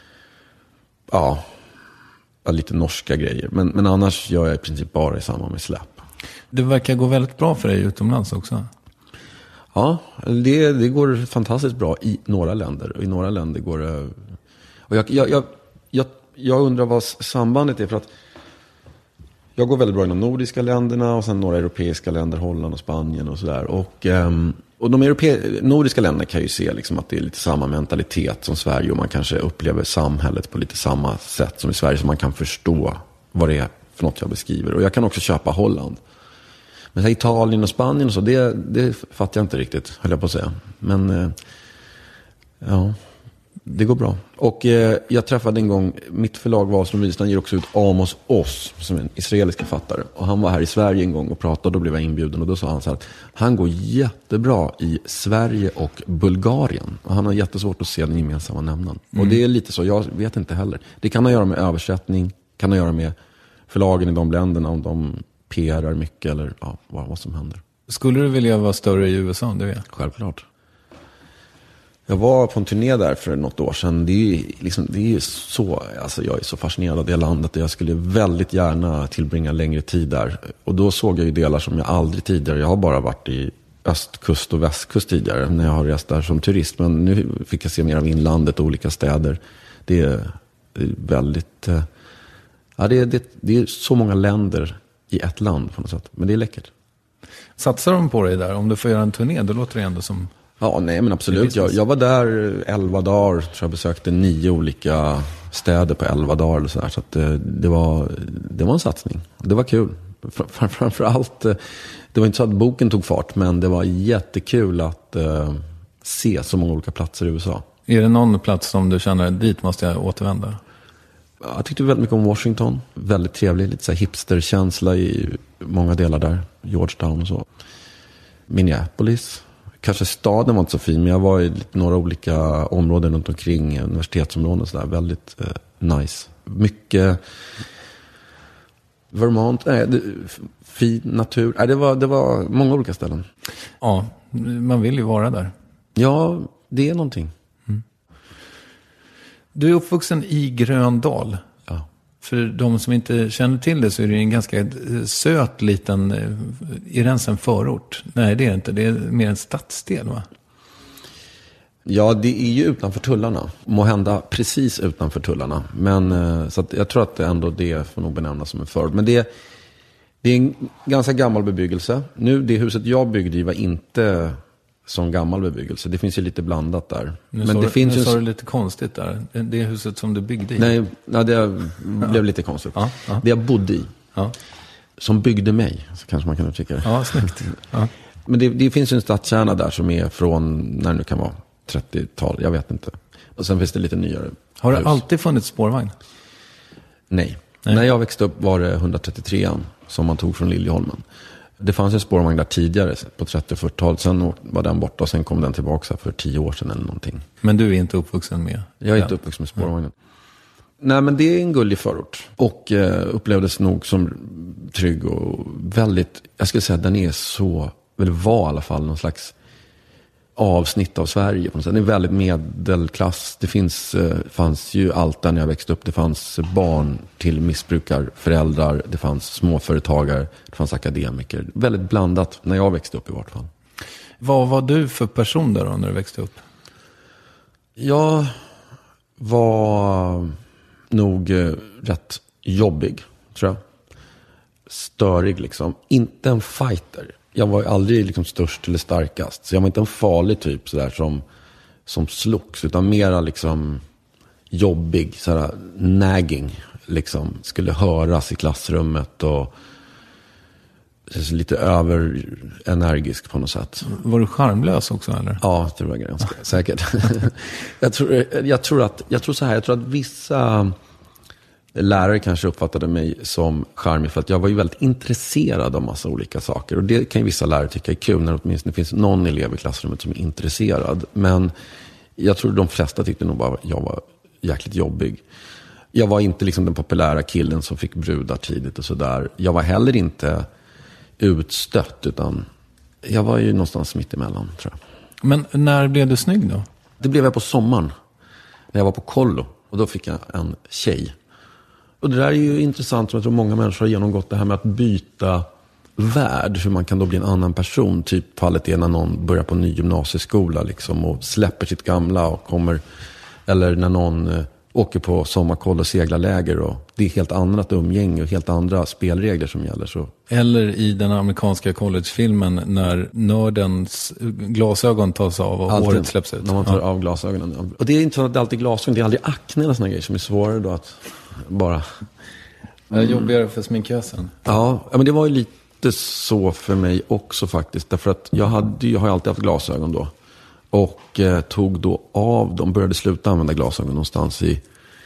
ja, lite norska grejer. Men, men annars gör jag i princip bara i samband med släpp. Det verkar gå väldigt bra för dig utomlands också. Ja, det, det går fantastiskt bra i några länder. Och i några länder går det... Och jag, jag, jag, jag, jag undrar vad sambandet är, för att jag går väldigt bra i de nordiska länderna och sen några europeiska länder, Holland och Spanien och sådär. Och, och de europe- nordiska länderna kan ju se liksom att det är lite samma mentalitet som Sverige, och man kanske upplever samhället på lite samma sätt som i Sverige, så man kan förstå vad det är för något jag beskriver. Och jag kan också köpa Holland. Men så Italien och Spanien och så, det, det fattar jag inte riktigt, höll jag på att säga. Men eh, ja, det går bra. Och eh, jag träffade en gång, mitt förlag Wahlström Wistam ger också ut Amos Oz, som är en israelisk författare. Och han var här i Sverige en gång och pratade, och då blev jag inbjuden. Och då sa han så här att han går jättebra i Sverige och Bulgarien. Och han har jättesvårt att se den gemensamma nämnaren. Mm. Och det är lite så, jag vet inte heller. Det kan ha att göra med översättning, kan ha att göra med förlagen i de länderna, om de P R är mycket eller ja, vad, vad som händer. Skulle du vilja vara större i U S A? Det är självklart. Jag var på en turné där för något år sedan. Det är ju liksom, det är så, alltså jag är så fascinerad av det landet. Jag skulle väldigt gärna tillbringa längre tid där. Och då såg jag ju delar som jag aldrig tidigare. Jag har bara varit i östkust och västkust tidigare när jag har rest där som turist. Men nu fick jag se mer av inlandet och olika städer. Det är, det är väldigt... Ja, det är, det, det är så många länder i ett land på något sätt. Men det är läckert. Satsar de på dig där? Om du får göra en turné, då låter det ändå som... Ja, nej men absolut. Jag, jag var där elva dagar. Tror jag besökte nio olika städer på elva dagar. Eller så där, så att det, det, var, det var en satsning. Det var kul. Fram, framförallt, det var inte så att boken tog fart. Men det var jättekul att uh, se så många olika platser i U S A. Är det någon plats som du känner, dit måste jag återvända? Jag tyckte väldigt mycket om Washington. Väldigt trevlig, lite så här hipsterkänsla i många delar där. Georgetown och så. Minneapolis. Kanske staden var inte så fin, men jag var i några olika områden runt omkring, universitetsområden och sådär. Väldigt eh, nice. Mycket Vermont, nej, det, fin natur. Nej, det var, det var många olika ställen. Ja, man vill ju vara där. Ja, det är någonting. Mm. Du är uppvuxen i Gröndal. Ja. För de som inte känner till det så är det en ganska söt liten, är det ens en förort? Nej, det är det inte. Det är mer en stadsdel, va? Ja, det är ju utanför tullarna. Må hända precis utanför tullarna. Men så att jag tror att det ändå det får nog benämnas som en förort. Men det, det är en ganska gammal bebyggelse. Nu, det huset jag byggde i var inte som gammal bebyggelse. Det finns ju lite blandat där. Nu men sa, det finns nu ju... sa du lite konstigt där. Det huset som du byggde i. Nej, ja, det blev lite konstigt. Ja, ja. Det jag bodde i. Ja. Som byggde mig, så kanske man kan uttrycka det. Ja, snyggt. Ja. Men det, det finns ju en stadskärna där som är från, när det nu kan vara, trettiotal, jag vet inte. Och sen finns det lite nyare Har det hus. alltid funnits spårvagn? Nej. Nej. När jag växte upp var det etthundratrettiotre som man tog från Liljeholmen. Det fanns en spårvagn där tidigare på trettio- och fyrtiotalet. Sen var den borta och sen kom den tillbaka för tio år sedan eller någonting. Men du är inte uppvuxen med? Jag är inte uppvuxen med spårvagnen. Mm. Nej, men det är en gullig förort. Och eh, upplevdes nog som trygg och väldigt, jag skulle säga att den är så, eller var i alla fall någon slags avsnitt av Sverige på något sätt. Det är väldigt medelklass. Det finns, eh, fanns ju allt där när jag växte upp. Det fanns barn till missbrukarföräldrar. Det fanns småföretagare. Det fanns akademiker. Väldigt blandat när jag växte upp i vart fall. Vad var du för person där då när du växte upp? Jag var nog eh, rätt jobbig, tror jag. Störig liksom. Inte en fighter. Jag var aldrig liksom störst eller starkast. Så jag var inte en farlig typ sådär som, som slogs. Utan mera liksom jobbig, sådär nagging. Liksom skulle höras i klassrummet och lite överenergisk på något sätt. Var du charmlös också eller? Ja, det var ganska säkert. jag, tror, jag, tror att, jag tror så här, jag tror att vissa lärare kanske uppfattade mig som charmig för att jag var ju väldigt intresserad av massa olika saker. Och det kan ju vissa lärare tycka är kul när åtminstone finns någon elev i klassrummet som är intresserad. Men jag tror de flesta tyckte nog bara att jag var jäkligt jobbig. Jag var inte liksom den populära killen som fick brudar tidigt och sådär. Jag var heller inte utstött utan jag var ju någonstans mitt emellan, tror jag. Men när blev du snygg då? Det blev jag på sommaren när jag var på kollo och då fick jag en tjej. Och det där är ju intressant, som jag tror många människor har genomgått, det här med att byta värld, hur man kan då bli en annan person. Typ fallet är när någon börjar på en ny gymnasieskola liksom, och släpper sitt gamla och kommer, eller när någon eh, åker på sommarkoll och seglar läger och det är helt annat umgänge och helt andra spelregler som gäller. Så. Eller i den amerikanska collegefilmen när nördens glasögon tas av och alltid, håret släpps ut. När man tar ja. av glasögonen. Och det är inte så att det är alltid glasögon, det är aldrig akne eller såna grejer som är svårare då att bara... Det är jobbigare för sminkösen. Ja, men det var ju lite så för mig också faktiskt. Därför att jag, hade, jag har ju alltid haft glasögon då. Och eh, tog då av dem, började sluta använda glasögon någonstans i,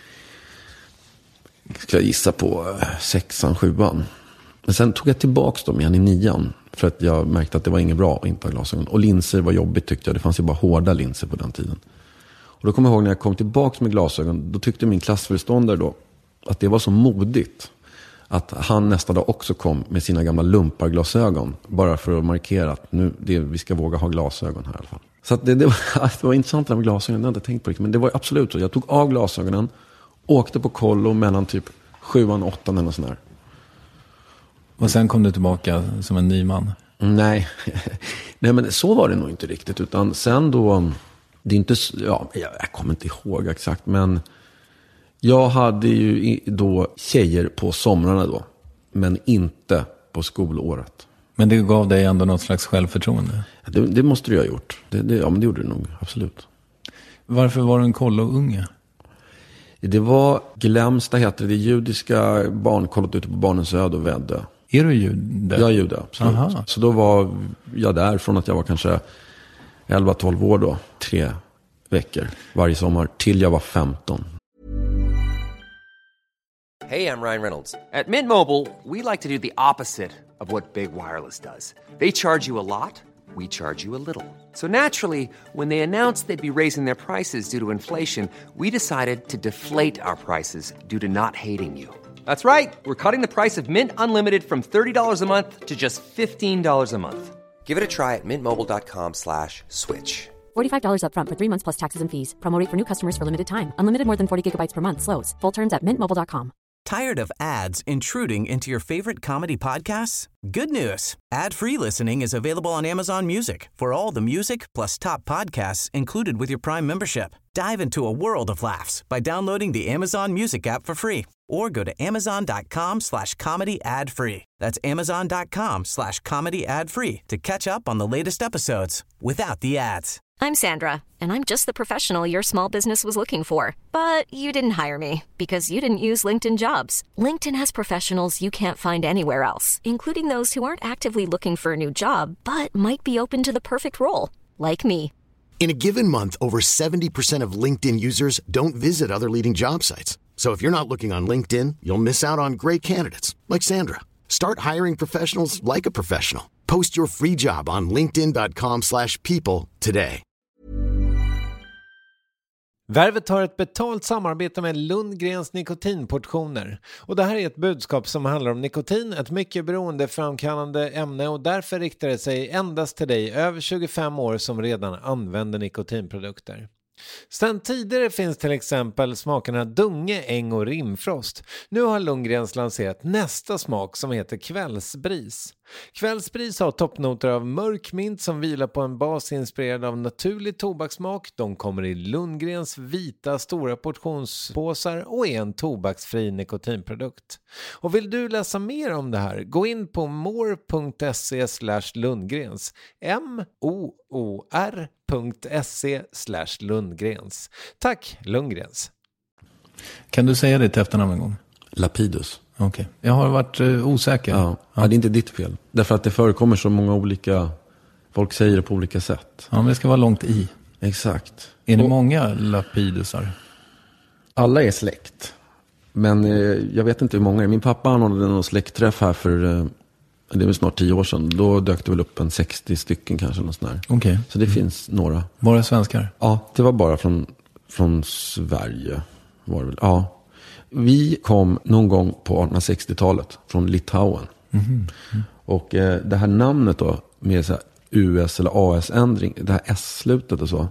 ska jag gissa på, eh, sexan, sjuan. Men sen tog jag tillbaks dem igen i nian. För att jag märkte att det var inget bra att inte ha glasögon. Och linser var jobbigt tyckte jag, det fanns ju bara hårda linser på den tiden. Och då kommer jag ihåg när jag kom tillbaks med glasögon, då tyckte min klassföreståndare då att det var så modigt att han nästa dag också kom med sina gamla lumparglasögon. Bara för att markera att nu, det, vi ska våga ha glasögon här i alla fall. Så att det, det, var, det var intressant det med glasögon, jag hade inte tänkt på det. Men det var absolut så. Jag tog av glasögonen, åkte på kollo mellan typ sjuan och åttan eller sån här. Och sen kom du tillbaka som en ny man. Nej, nej men så var det nog inte riktigt. Utan sen då, det är inte, ja, jag, jag kommer inte ihåg exakt, men jag hade ju då tjejer på somrarna då, men inte på skolåret. Men det gav dig ändå något slags självförtroende? Det, det måste du ha gjort. Det, det, ja, men det gjorde det nog, absolut. Varför var du en kollo-unge? Det var Glämsta, heter det, det judiska barnkollot ute på Barnens öde och Väddö. Är du jude? Jag är jude, absolut. Aha. Så då var jag där från att jag var kanske elva tolv år då, tre veckor varje sommar, till jag var femton. Hey, I'm Ryan Reynolds. At Mint Mobile, we like to do the opposite of what Big Wireless does. They charge you a lot, we charge you a little. So naturally, when they announced they'd be raising their prices due to inflation, we decided to deflate our prices due to not hating you. That's right. We're cutting the price of Mint Unlimited from thirty dollars a month to just fifteen dollars a month. Give it a try at mintmobile.com slash switch. forty-five dollars up front for three months plus taxes and fees. Promo rate for new customers for limited time. Unlimited more than forty gigabytes per month slows. Full terms at mint mobile dot com. Tired of ads intruding into your favorite comedy podcasts? Good news. Ad-free listening is available on Amazon Music for all the music plus top podcasts included with your Prime membership. Dive into a world of laughs by downloading the Amazon Music app for free or go to amazon.com slash comedy ad free. That's amazon.com slash comedy ad free to catch up on the latest episodes without the ads. I'm Sandra, and I'm just the professional your small business was looking for. But you didn't hire me because you didn't use LinkedIn Jobs. LinkedIn has professionals you can't find anywhere else, including those who aren't actively looking for a new job, but might be open to the perfect role, like me. In a given month, over seventy percent of LinkedIn users don't visit other leading job sites. So if you're not looking on LinkedIn, you'll miss out on great candidates like Sandra. Start hiring professionals like a professional. Post your free job on linkedin.com slash people today. Värvet har ett betalt samarbete med Lundgrens nikotinportioner. Och det här är ett budskap som handlar om nikotin, ett mycket beroendeframkallande ämne, och därför riktar det sig endast till dig över tjugofem år som redan använder nikotinprodukter. Sedan tidigare finns till exempel smakerna Dunge, Äng och Rimfrost. Nu har Lundgrens lanserat nästa smak som heter Kvällsbris. Kvällsbris har toppnoter av mörk mint som vilar på en bas inspirerad av naturlig tobakssmak. De kommer i Lundgrens vita stora portionspåsar och är en tobaksfri nikotinprodukt. Och vill du läsa mer om det här, gå in på more.se slash Lundgrens. M-O-O-R.se slash Lundgrens. Tack, Lundgrens. Kan du säga det till efternamn en gång? Lapidus. Okej. Okay. Jag har varit uh, osäker. Ja. Ja, det är inte ditt fel. Därför att det förekommer så många olika... Folk säger det på olika sätt. Ja, men det ska vara långt i. Exakt. Är det och många lapidusar? Alla är släkt. Men eh, jag vet inte hur många. Min pappa han hade någon släktträff här för... Eh, det är snart tio år sedan. Då dök det väl upp en sextio stycken kanske. Okej. Okay. Så det mm. finns några. Bara svenskar? Ja, det var bara från, från Sverige. Var det väl. Ja. Vi kom någon gång på artonhundrasextiotalet från Litauen. Mm. Mm. Och eh, det här namnet då med så här U S eller A S-ändring, det här S-slutet och så.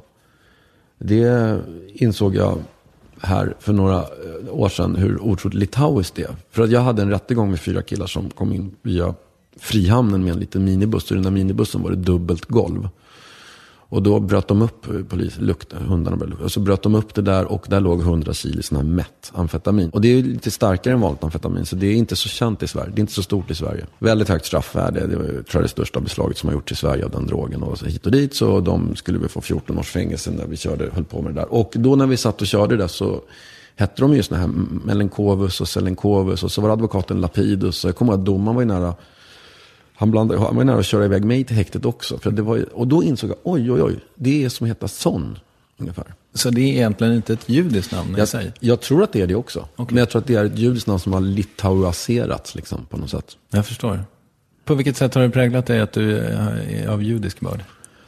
Det insåg jag här för några år sedan hur otroligt litauiskt det är. För att jag hade en rättegång med fyra killar som kom in via Frihamnen med en liten minibuss. Och i den där minibussen var det dubbelt golv. Och då bröt de upp polis, lukt, hundarna började, och så bröt de upp det där och där låg hundra kilo sån här mätt amfetamin. Och det är lite starkare än vanligt amfetamin, så det är inte så känt i Sverige. Det är inte så stort i Sverige. Väldigt högt straffvärde. Det var, tror jag, det största beslaget som har gjorts i Sverige av den drogen. Och så hit och dit, så de skulle väl få fjorton års fängelse när vi körde, höll på med det där. Och då när vi satt och körde det så hette de ju såna här Melenkovus och Selenkovus, och så var advokaten Lapidus. Så jag kommer ihåg att domaren var ju nära. Han, blandade, han var nära att köra iväg mig till häktet också. För det var, och då insåg jag, oj, oj, oj, det är som heter Son, ungefär. Så det är egentligen inte ett judiskt namn i jag, sig? Jag tror att det är det också. Okay. Men jag tror att det är ett judiskt namn som har litauiserats liksom, på något sätt. Jag förstår. På vilket sätt har det präglat dig att du är av judisk börd?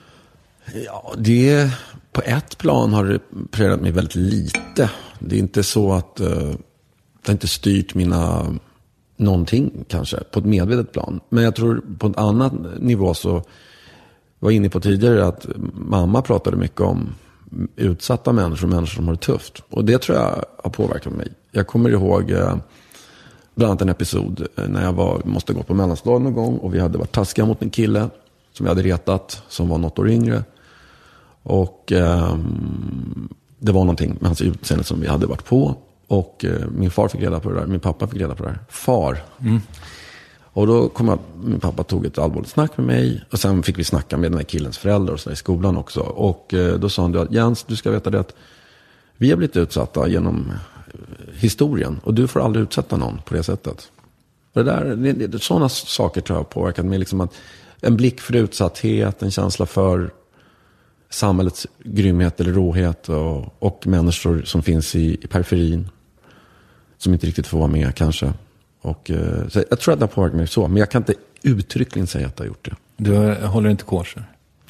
Ja, det på ett plan har det präglat mig väldigt lite. Det är inte så att uh, det har inte styrt mina... någonting kanske, på ett medvetet plan. Men jag tror på ett annat nivå så var jag inne på tidigare att mamma pratade mycket om utsatta människor, människor som har det tufft. Och det tror jag har påverkat mig. Jag kommer ihåg eh, bland annat en episod när jag var, måste gå på mellanstadiet någon gång och vi hade varit taskiga mot en kille som jag hade retat, som var något år yngre. Och eh, det var någonting med hans utseende som vi hade varit på. Och eh, min far fick reda på det där. Min pappa fick reda på det där. Far. Mm. Och då kom jag, min pappa tog ett allvarligt snack med mig. Och sen fick vi snacka med den här killens föräldrar och så i skolan också. Och eh, då sa han att Jens, du ska veta det att vi har blivit utsatta genom historien. Och du får aldrig utsätta någon på det sättet. Och det där, det, det, sådana saker tror jag har påverkat mig. Liksom att en blick för utsatthet, en känsla för samhällets grymhet eller råhet. Och, och människor som finns i, i periferin. Som inte riktigt får vara med kanske. Och, eh, så jag tror att det har påverkat mig så. Men jag kan inte uttryckligen säga att jag har gjort det. Du håller inte kosher?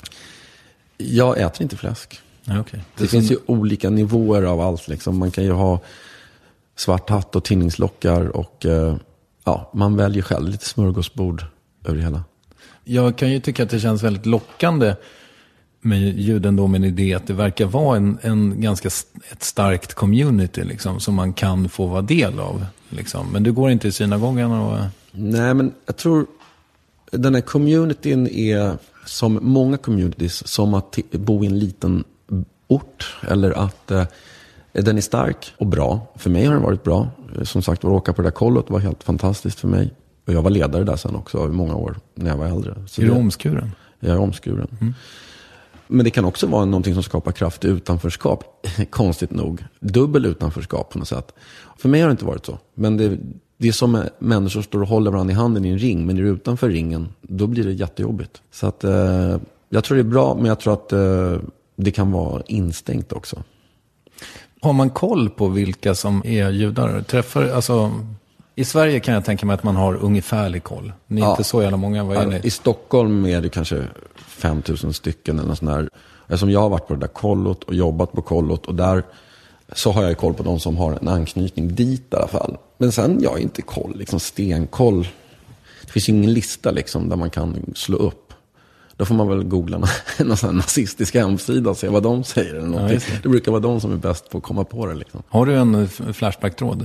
Jag äter inte fläsk. Ja, okay. Det, det finns som... ju olika nivåer av allt. Liksom. Man kan ju ha svart hatt och tinningslockar. Och eh, ja, man väljer själv lite smörgåsbord över det hela. Jag kan ju tycka att det känns väldigt lockande med judendomen i det att det verkar vara en, en ganska ett starkt community liksom, som man kan få vara del av. Liksom. Men du går inte i synagogan och... Nej, men jag tror den här communityn är som många communities, som att t- bo i en liten ort, eller att eh, den är stark och bra. För mig har den varit bra. Som sagt, att åka på det där kollot var helt fantastiskt för mig. Och jag var ledare där sen också i många år när jag var äldre. Så är du det, omskuren? Jag är omskuren. Mm. Men det kan också vara någonting som skapar kraft utanförskap. Konstigt nog. Dubbel utanförskap på något sätt. För mig har det inte varit så. Men det, det är som människor står och håller varandra i handen i en ring. Men är du utanför ringen, då blir det jättejobbigt. Så att, eh, jag tror det är bra, men jag tror att eh, det kan vara instängt också. Har man koll på vilka som är judar? Träffar, alltså, i Sverige kan jag tänka mig att man har ungefärlig koll. Ni är ja. inte så jävla många. Vad är ni? I Stockholm är det kanske fem tusen stycken eller något sånt där. Eftersom jag har varit på det där kollot och jobbat på kollot, och där så har jag koll på de som har en anknytning dit i alla fall. Men sen jag har inte koll, liksom stenkoll. Det finns ingen lista liksom där man kan slå upp. Då får man väl googla en sån nazistisk hemsida och se vad de säger eller någonting. Ja, det. det brukar vara de som är bäst på att komma på det liksom. Har du en Flashback-tråd?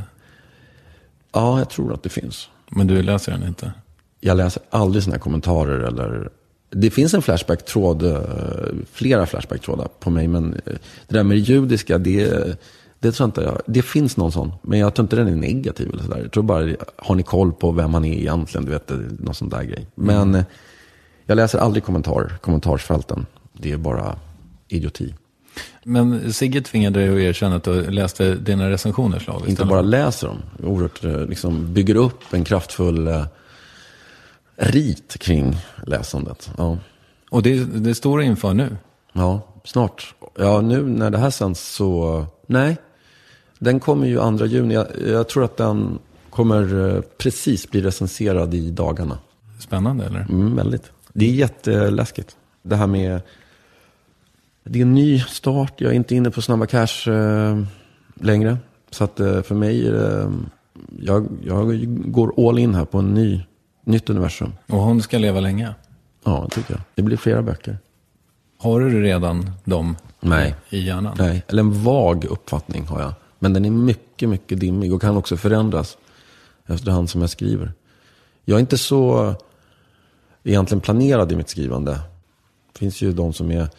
Ja, jag tror att det finns. Men du läser den inte? Jag läser aldrig såna här kommentarer eller... Det finns en Flashback-tråd, flera Flashback-trådar på mig, men det där med det judiska, det, det tror inte jag... Det finns någon sån, men jag tror inte den är negativ eller sådär. Jag tror bara, har ni koll på vem man är egentligen, du vet, någon sån där grej. Men mm. jag läser aldrig kommentarer, kommentarsfälten. Det är bara idioti. Men Sigge tvingade dig att erkänna att du läste dina recensioner slag istället. Inte bara läser dem, oerhört liksom bygger upp en kraftfull eh, rit kring läsandet. Ja. Och det, det står inför nu? Ja, snart. Ja, nu när det här sänds så... Nej, den kommer ju andra juni. Jag, jag tror att den kommer eh, precis bli recenserad i dagarna. Spännande, eller? Mm, väldigt. Det är jätteläskigt. Det här med... Det är en ny start. Jag är inte inne på Snabba Cash eh, längre. Så att eh, för mig är det, jag, jag går all in här på en ny, nytt universum. Och hon ska leva länge? Ja, tycker jag. Det blir flera böcker. Har du redan dem Nej. i hjärnan? Nej, eller en vag uppfattning har jag. Men den är mycket, mycket dimmig och kan också förändras efterhand som jag skriver. Jag är inte så egentligen planerad i mitt skrivande. Det finns ju de som är...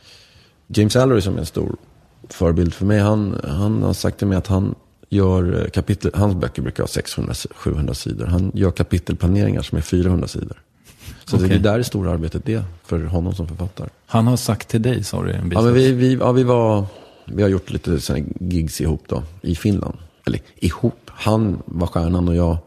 James Ellery som är en stor förebild för mig, han, han har sagt till mig att han gör kapitel, hans böcker brukar ha sexhundra till sjuhundra sidor. Han gör kapitelplaneringar som är fyrahundra sidor. Så okay. det är där det stora arbetet är för honom som författare. Han har sagt till dig, sa du en ja, men vi, vi, ja, vi var vi har gjort lite såna gigs ihop då i Finland. Eller ihop. Han var stjärnan och jag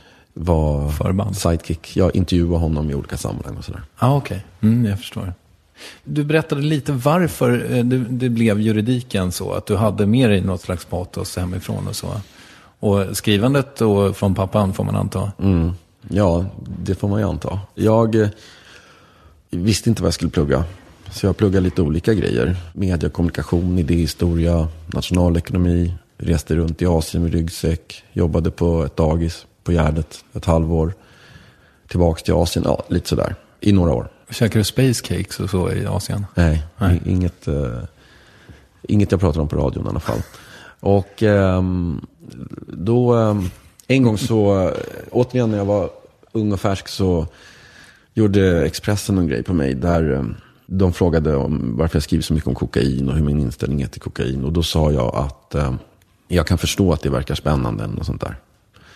var Förband. Sidekick. Jag intervjuade honom i olika sammanhang och sådär. Ja, ah, okej. Okay. Mm, jag förstår. Du berättade lite varför det, det blev juridiken så. Att du hade med dig något slags patos hemifrån och så. Och skrivandet och från pappan får man anta. Mm. Ja, det får man ju anta. Jag eh, visste inte vad jag skulle plugga. Så jag pluggade lite olika grejer. Media, kommunikation, idéhistoria, nationalekonomi. Reste runt i Asien med ryggsäck. Jobbade på ett dagis på Gärdet ett halvår. Tillbaks till Asien, ja, lite sådär. I några år. Käkar du space cakes och så i Asien? Nej, Nej. Inget, uh, inget jag pratar om på radion i alla fall. Och um, då, um, en gång så, uh, återigen när jag var ung och färsk så gjorde Expressen en grej på mig där um, de frågade om varför jag skriver så mycket om kokain och hur min inställning är till kokain. Och då sa jag att um, jag kan förstå att det verkar spännande eller något sånt där.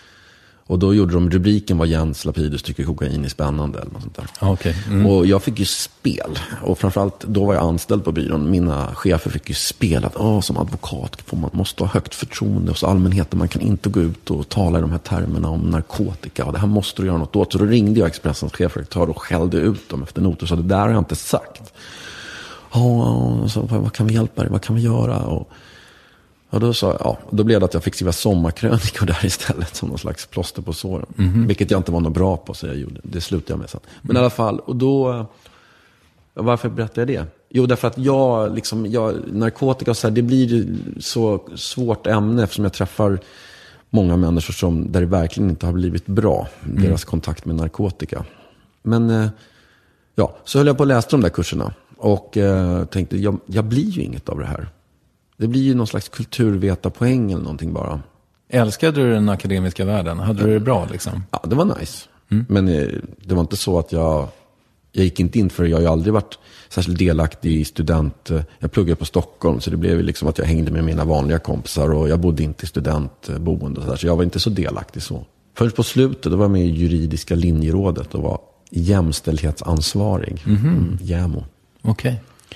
Och då gjorde de, rubriken var Jens Lapidus tycker kokain är spännande eller något sånt där. Okay. Mm. Och jag fick ju spel. Och framförallt, då var jag anställd på byrån. Mina chefer fick ju spel att åh, som advokat får man måste ha högt förtroende hos allmänheten. Man kan inte gå ut och tala i de här termerna om narkotika. Och det här måste du göra något åt. Så då ringde jag Expressens chefredaktör och skällde ut dem efter noter. Så det där har jag inte sagt. Ja, så, vad kan vi hjälpa dig? Vad kan vi göra? Och Och då, sa, ja, då blev det att jag fick skriva sommarkrönikor där istället som någon slags plåster på såren. Mm-hmm. Vilket jag inte var något bra på, så jag gjorde. Det slutade jag med sen. Men mm. i alla fall, och då... Varför berättar jag det? Jo, därför att jag, liksom, jag, narkotika och så här, det blir så svårt ämne eftersom jag träffar många människor som, där det verkligen inte har blivit bra, mm. deras kontakt med narkotika. Men, ja, så höll jag på att läsa de där kurserna. Och eh, tänkte, jag, jag blir ju inget av det här. Det blir ju någon slags kulturvetarpoäng eller någonting bara. Älskade du den akademiska världen? Hade du det bra liksom? Ja, det var nice. Mm. Men eh, det var inte så att jag... Jag gick inte in för det. Jag har ju aldrig varit särskilt delaktig i student... Jag pluggade på Stockholm, så det blev ju liksom att jag hängde med mina vanliga kompisar. Och jag bodde inte i studentboende och så där, så jag var inte så delaktig så. Först på slutet, då var jag med i juridiska linjerådet och var jämställdhetsansvarig. Mm-hmm. Mm, jämo. Okej. Okay.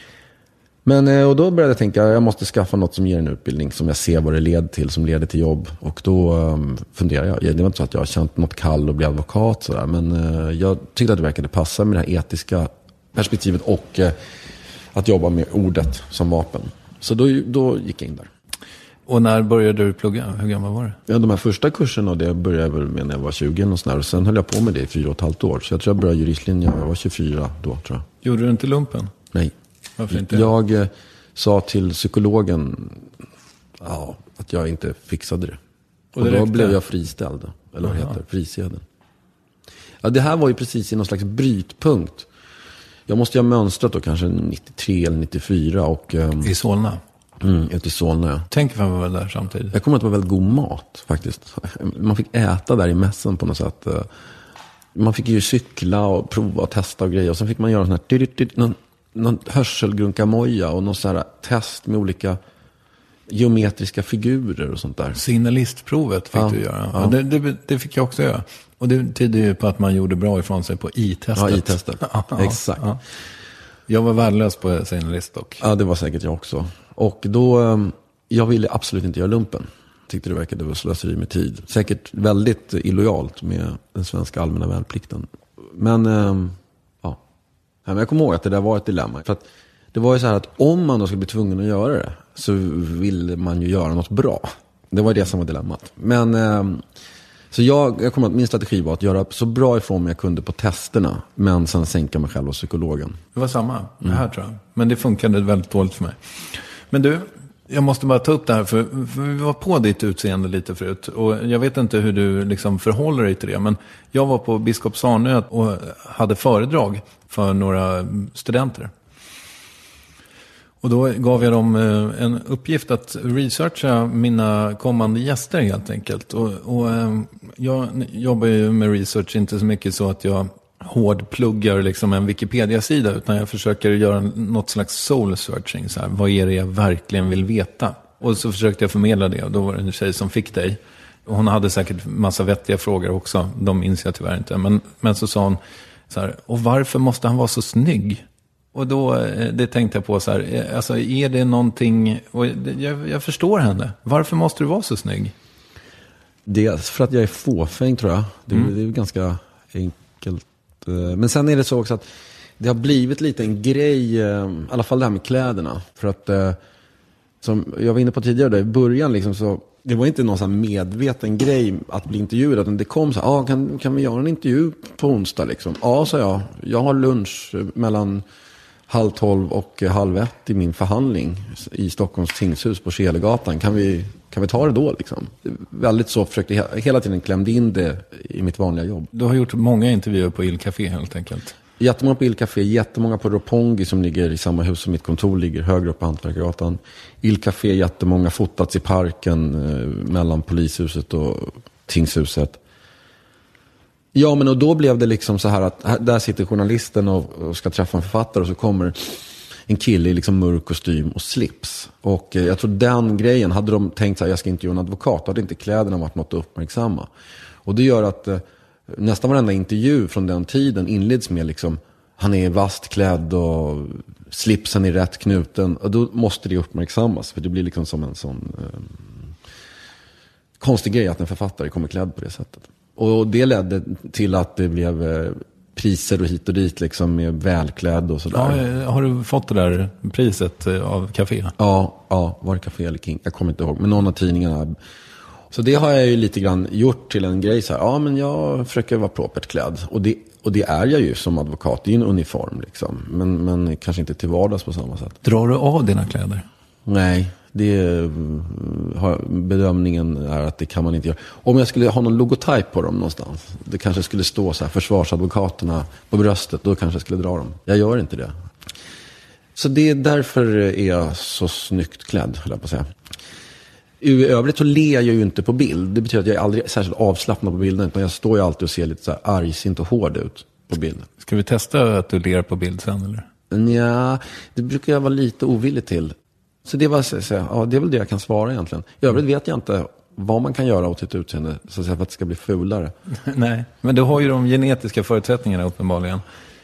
Men, och då började jag tänka, jag måste skaffa något som ger en utbildning som jag ser vad det leder till, som leder till jobb. Och då um, funderade jag, det var inte så att jag har känt något kall och bli advokat sådär, men uh, jag tyckte att det verkade passa med det här etiska perspektivet och uh, att jobba med ordet som vapen. Så då, då gick jag in där. Och när började du plugga? Hur gammal var du? Ja, de här första kurserna, och det började jag väl med när jag var tjugo och sådär. Och sen höll jag på med det i fyra och ett halvt år. Så jag tror jag började juristlinjen när jag var tjugofyra då, tror jag. Gjorde du inte lumpen? Nej. Varför inte? Jag eh, sa till psykologen ja, att jag inte fixade det. Och, och då räckte. Blev jag friställd. Eller vad heter det? Frisedel. Ja, det här var ju precis i någon slags brytpunkt. Jag måste ju ha mönstrat då kanske nittiotre eller nittiofyra. Och, um, I Solna? Mm, ute i Solna, ja. Tänk för mig där samtidigt. Jag kommer att det var väldigt god mat faktiskt. Man fick äta där i mässen på något sätt. Man fick ju cykla och prova och testa och grejer. Och sen fick man göra sån här någon, någon hörselgrunkamoja och någon sån här test med olika geometriska figurer och sånt där. Signalistprovet fick ja, du göra. Ja. Ja, det, det, det fick jag också göra. Och det tyder ju på att man gjorde bra ifrån sig på i-testet. Ja, i-testet. Ja, exakt. Ja. Jag var värdelös på signalist dock. Ja, det var säkert jag också. Och då, jag ville absolut inte göra lumpen. Tyckte det verkade vara slöseri med tid. Säkert väldigt illojalt med den svenska allmänna värnplikten. Men, ja. Men jag kommer ihåg att det där var ett dilemma. För att det var ju så här att om man då skulle bli tvungen att göra det, så ville man ju göra något bra. Det var det som var dilemmat. Men, så jag, jag kommer att min strategi var att göra så bra ifrån mig jag kunde på testerna. Men sen sänka mig själv hos psykologen. Det var samma, det här mm. tror jag. Men det funkade väldigt dåligt för mig. Men du, jag måste bara ta upp det här. För, för vi var på ditt utseende lite förut. Och jag vet inte hur du liksom förhåller dig till det. Men jag var på Biskops Arnö och hade föredrag för några studenter. Och då gav jag dem en uppgift att researcha mina kommande gäster helt enkelt. Och, och jag jobbar ju med research inte så mycket så att jag hårdpluggar liksom en Wikipedia-sida, utan jag försöker göra något slags soul searching. Så här, vad är det jag verkligen vill veta? Och så försökte jag förmedla det, och då var det en tjej som fick dig. Och hon hade säkert massa vettiga frågor också, de minns jag tyvärr inte. Men, men så sa hon så här, och varför måste han vara så snygg? Och då, det tänkte jag på så här, alltså är det någonting, och jag, jag förstår henne. Varför måste du vara så snygg? Dels för att jag är fåfäng, tror jag. Det, mm. det är ganska enkelt. Men sen är det så också att det har blivit lite en grej, i alla fall det här med kläderna. För att, som jag var inne på tidigare, i början liksom så, det var inte någon sån medveten grej att bli intervjuad, utan det kom så här, ah, kan, kan vi göra en intervju på onsdag liksom? Ja, sa jag. Jag har lunch mellan halv tolv och halv ett i min förhandling i Stockholms tingshus på Kelegatan. Kan vi, kan vi ta det då liksom? Väldigt så försökte jag hela tiden klämde in det i mitt vanliga jobb. Du har gjort många intervjuer på Il Café helt enkelt. Jättemånga på Il Café, jättemånga på Roppongi som ligger i samma hus som mitt kontor ligger, högre upp på Hantverkargatan. Il Café, jättemånga fotats i parken eh, mellan polishuset och tingshuset. Ja, men och då blev det liksom så här att här, där sitter journalisten och, och ska träffa en författare, och så kommer en kille i liksom mörk kostym och slips. Och eh, jag tror den grejen, hade de tänkt så här, jag ska inte göra en advokat, hade inte kläderna varit något att uppmärksamma. Och det gör att eh, nästan varenda intervju från den tiden inleds med liksom, han är vasst klädd och slipsen är rätt knuten. Och då måste det uppmärksammas, för det blir liksom som en sån eh, konstig grej att en författare kommer klädd på det sättet. Och det ledde till att det blev eh, priser och hit och dit liksom, med välklädd och sådär. Ja, har du fått det där priset av Café? Ja, ja, var det Café eller King? Jag kommer inte ihåg, men någon av tidningarna. Så det har jag ju lite grann gjort till en grej så här. Ja, men jag försöker vara propert klädd. Och det, och det är jag ju som advokat. Det är en uniform liksom. Men, men kanske inte till vardags på samma sätt. Drar du av dina kläder? Nej, det har, bedömningen är att det kan man inte göra. Om jag skulle ha någon logotyp på dem någonstans, det kanske skulle stå så här, försvarsadvokaterna på bröstet, då kanske jag skulle dra dem. Jag gör inte det. Så det är därför är jag så snyggt klädd, höll jag på att säga. I övrigt så ler jag ju inte på bild. Det betyder att jag är aldrig särskilt avslappnad på bilden. Utan jag står ju alltid och ser lite så här argsint och hård ut på bild. Ska vi testa att du ler på bild sen, eller? Ja, det brukar jag vara lite ovillig till. Så det, var, så, så, ja, det är väl det jag kan svara egentligen. I övrigt vet jag inte vad man kan göra åt sitt utseende så att, säga, för att det ska bli fulare. Nej, men du har ju de genetiska förutsättningarna uppenbarligen.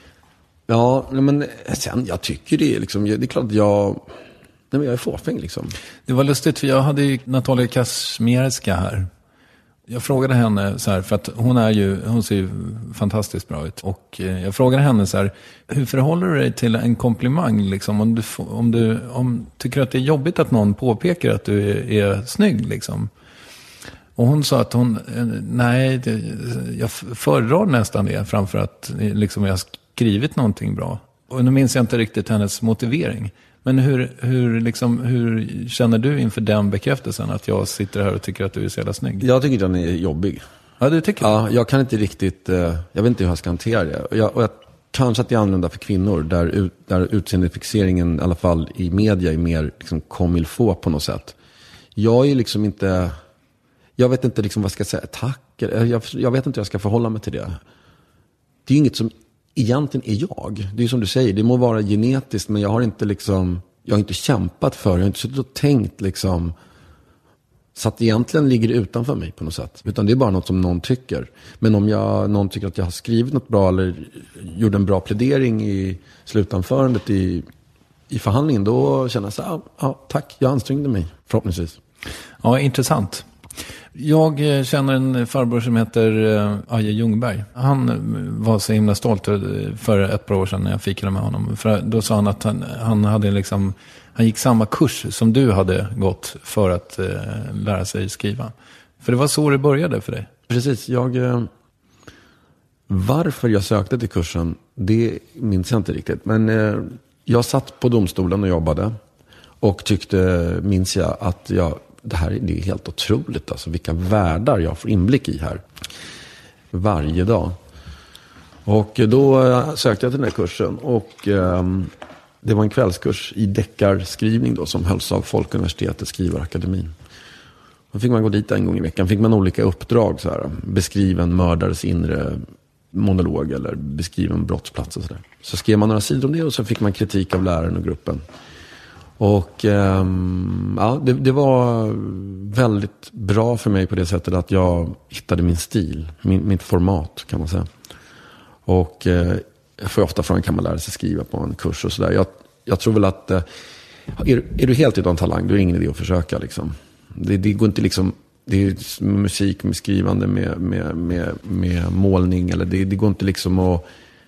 Ja, men sen jag tycker det är liksom, det är klart att jag, nej, men jag är fåfäng liksom. Det var lustigt för jag hade ju Natalia Kazmierska här. Jag frågade henne så här, för att hon är ju, hon ser ju fantastiskt bra ut. Och jag frågade henne så här, hur förhåller du dig till en komplimang liksom? Om du, om du om, tycker att det är jobbigt att någon påpekar att du är, är snygg liksom? Och hon sa att hon, nej, det, jag föredrar nästan det framför att liksom jag har skrivit någonting bra. Och nu minns jag inte riktigt hennes motivering. Men hur, hur, liksom, hur känner du inför den bekräftelsen att jag sitter här och tycker att du är så jävla snygg? Jag tycker att den är jobbig. Ja, du tycker? Ja, jag kan inte riktigt, jag vet inte hur jag ska hantera det. Och jag, och jag, kanske att det är annorlunda för kvinnor där, där utseendefixeringen i alla fall i media är mer liksom comme il faut på något sätt. Jag är liksom inte, jag vet inte liksom vad jag ska säga, tack. Jag, jag vet inte hur jag ska förhålla mig till det. Det är ju inget som egentligen är jag. Det är som du säger, det må vara genetiskt, men jag har inte liksom, jag har inte kämpat för, jag har inte suttit och tänkt liksom, så att egentligen ligger det utanför mig på något sätt. Utan det är bara något som någon tycker. Men om jag, någon tycker att jag har skrivit något bra eller gjort en bra plädering i slutanförandet i, i förhandlingen, då känner jag så här, ja, tack, jag ansträngde mig, förhoppningsvis. Ja, intressant. Jag känner en farbror som heter Aje Ljungberg. Han var så himla stolt för ett par år sedan när jag fikade med honom. För då sa han att han, han hade liksom, han gick samma kurs som du hade gått för att eh, lära sig skriva. För det var så det började för dig. Precis, jag, eh, varför jag sökte till kursen, det minns jag inte riktigt. Men eh, jag satt på domstolen och jobbade och tyckte, minns jag, att jag, det här det är helt otroligt. Alltså, vilka världar jag får inblick i här varje dag. Och då eh, sökte jag till den här kursen och eh, det var en kvällskurs i deckarskrivning då, som hölls av Folkuniversitetet, Skrivarakademin. Då fick man gå dit en gång i veckan. Fick man olika uppdrag, så här, beskriva en mördares inre monolog eller beskriva en brottsplats och sådär. Så skrev man några sidor om det och så fick man kritik av läraren och gruppen. Och ähm, ja, det, det var väldigt bra för mig på det sättet att jag hittade min stil, min, mitt format kan man säga. Och eh, jag får ofta från kan man lära sig skriva på en kurs och sådär. Jag, jag tror väl att eh, är, är du helt utan talang, då är det ingen idé att försöka liksom. Det, det går inte liksom, det är musik med skrivande med, med, med, med målning eller det, det går inte liksom att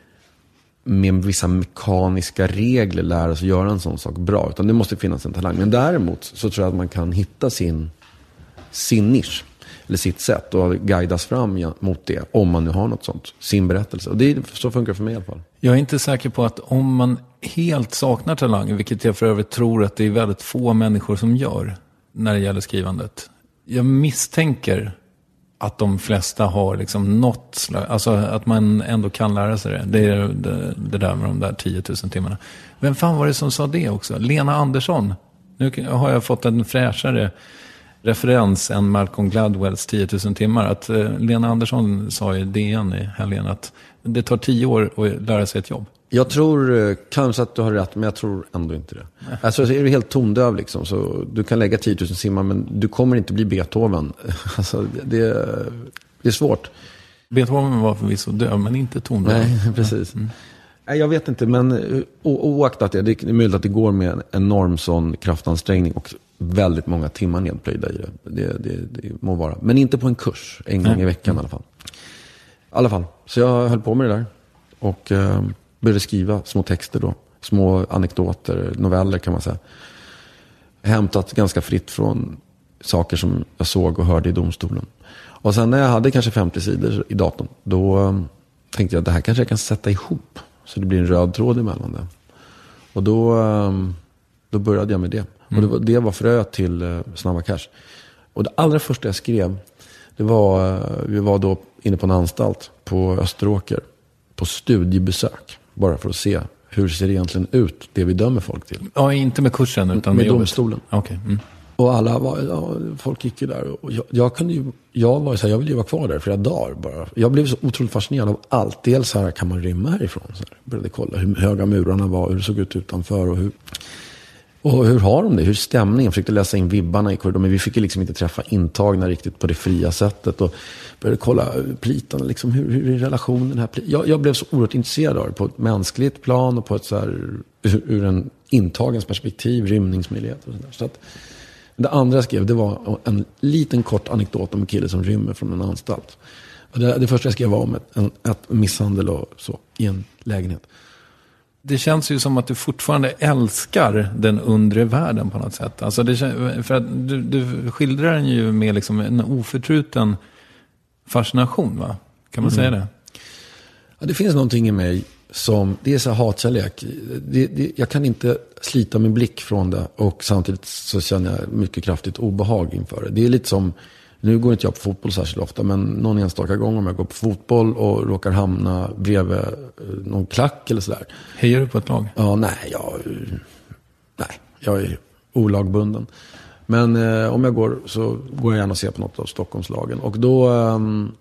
med vissa mekaniska regler lära sig göra en sån sak bra, utan det måste finnas en talang. Men däremot så tror jag att man kan hitta sin sin nisch eller sitt sätt och guidas fram mot det, om man nu har något sånt, sin berättelse. Och det är, så funkar det för mig i alla fall. Jag är inte säker på att om man helt saknar talang, vilket jag för övrigt tror att det är väldigt få människor som gör när det gäller skrivandet. Jag misstänker att de flesta har liksom något slag, alltså att man ändå kan lära sig det. Det är det, det där med de där tio tusen timmarna. Vem fan var det som sa det också? Lena Andersson. Nu har jag fått en fräschare referens än Malcolm Gladwells tio tusen timmar. Att eh, Lena Andersson sa i D N i helgen att det tar tio år att lära sig ett jobb. Jag tror eh, kanske att du har rätt, men jag tror ändå inte det. Nej. Alltså är du helt tondöv liksom, så du kan lägga tio tusen timmar, men du kommer inte bli Beethoven. Alltså det, det är svårt. Beethoven var förvisso döv, men inte tondöv. Nej, precis. Mm. Nej, jag vet inte, men o- oaktat det, det är möjligt att det går med en enorm sån kraftansträngning och väldigt många timmar nedplöjda i det. Det, det, det må vara. Men inte på en kurs, en gång Nej. i veckan i alla fall. I alla fall, så jag höll på med det där. Och eh, började skriva små texter då. Små anekdoter, noveller kan man säga. Hämtat ganska fritt från saker som jag såg och hörde i domstolen. Och sen när jag hade kanske femtio sidor i datorn, då eh, tänkte jag att det här kanske jag kan sätta ihop. Så det blir en röd tråd emellan det. Och då, eh, då började jag med det. Mm. Och det var, det var frö till eh, Snabba Cash. Och det allra första jag skrev, det var, eh, vi var då inne på en anstalt på Österåker. På studiebesök. Bara för att se hur ser det egentligen ut, det vi dömer folk till? Ja, inte med kursen utan med, med domstolen. Okej. Okay. Mm. Och alla var, ja, folk gick ju där. Och jag, jag kunde ju, jag var så här, jag ville ju vara kvar där flera dagar bara. Jag blev så otroligt fascinerad av allt. Dels så här, kan man rymma härifrån? Så här, började kolla hur höga murarna var, hur det såg ut utanför och hur... Och hur har de det? Hur stämningen? Jag försökte läsa in vibbarna i korridoren. Men vi fick ju liksom inte träffa intagna riktigt på det fria sättet. Och började kolla plitarna. Liksom, hur, hur är relationen här? Jag, jag blev så oerhört intresserad av det. På ett mänskligt plan och på ett så här, ur, ur en intagens perspektiv. Rymningsmöjligheter och sådär. Så att det andra jag skrev, det var en liten kort anekdot om en kille som rymmer från en anstalt. Och det, det första jag skrev var om ett, en, ett misshandel och så i en lägenhet. Det känns ju som att du fortfarande älskar den undre världen på något sätt. Alltså det, för att du, du skildrar den ju med liksom en oförtruten fascination, va? Kan man mm. säga det? Ja, det finns någonting i mig som, det är så hatkärlek. Det, det, jag kan inte slita min blick från det och samtidigt så känner jag mycket kraftigt obehag inför det. Det är lite som, nu går inte jag på fotboll särskilt ofta, men någon enstaka gång om jag går på fotboll och råkar hamna bredvid någon klack eller sådär. Hejar du på ett lag? Ja, nej, jag, nej, jag är olagbunden. Men eh, om jag går så går jag gärna och ser på något av Stockholmslagen. Och då... Um,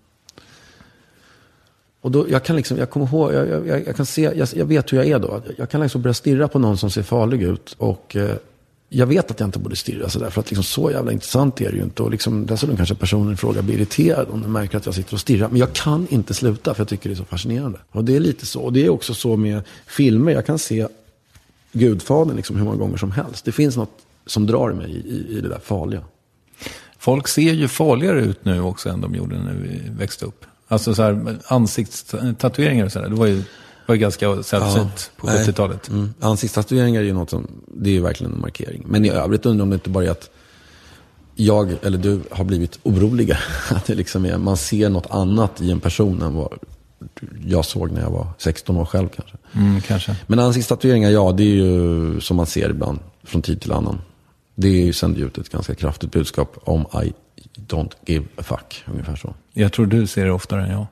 Och då, jag kan liksom, jag kommer ihåg, jag, jag, jag kan se, jag, jag vet hur jag är då. Jag kan liksom börja stirra på någon som ser farlig ut. Och eh, jag vet att jag inte borde stirra sådär. För att liksom så jävla intressant är det ju inte. Och liksom, dessutom kanske personen i fråga blir irriterad om de märker att jag sitter och stirrar. Men jag kan inte sluta för jag tycker det är så fascinerande. Och det är lite så. Och det är också så med filmer. Jag kan se Gudfadern liksom hur många gånger som helst. Det finns något som drar mig i, i, i det där farliga. Folk ser ju farligare ut nu också än de gjorde när vi växte upp. Alltså så här ansiktstatueringar och sådär. Det var ju, var ju ganska sällsynt ja, på sjuttiotalet. Mm. Ansiktstatueringar är ju något som, det är ju verkligen en markering. Men i övrigt undrar om det inte bara är att jag eller du har blivit oroliga. Att det liksom är, man ser något annat i en person än vad jag såg när jag var sexton år själv kanske. Mm, kanske. Men ansiktstatueringar, ja, det är ju som man ser ibland från tid till annan. Det är ju sänder ut ett ganska kraftigt budskap om I don't give a fuck, ungefär så. Jag tror du ser det oftare än jag.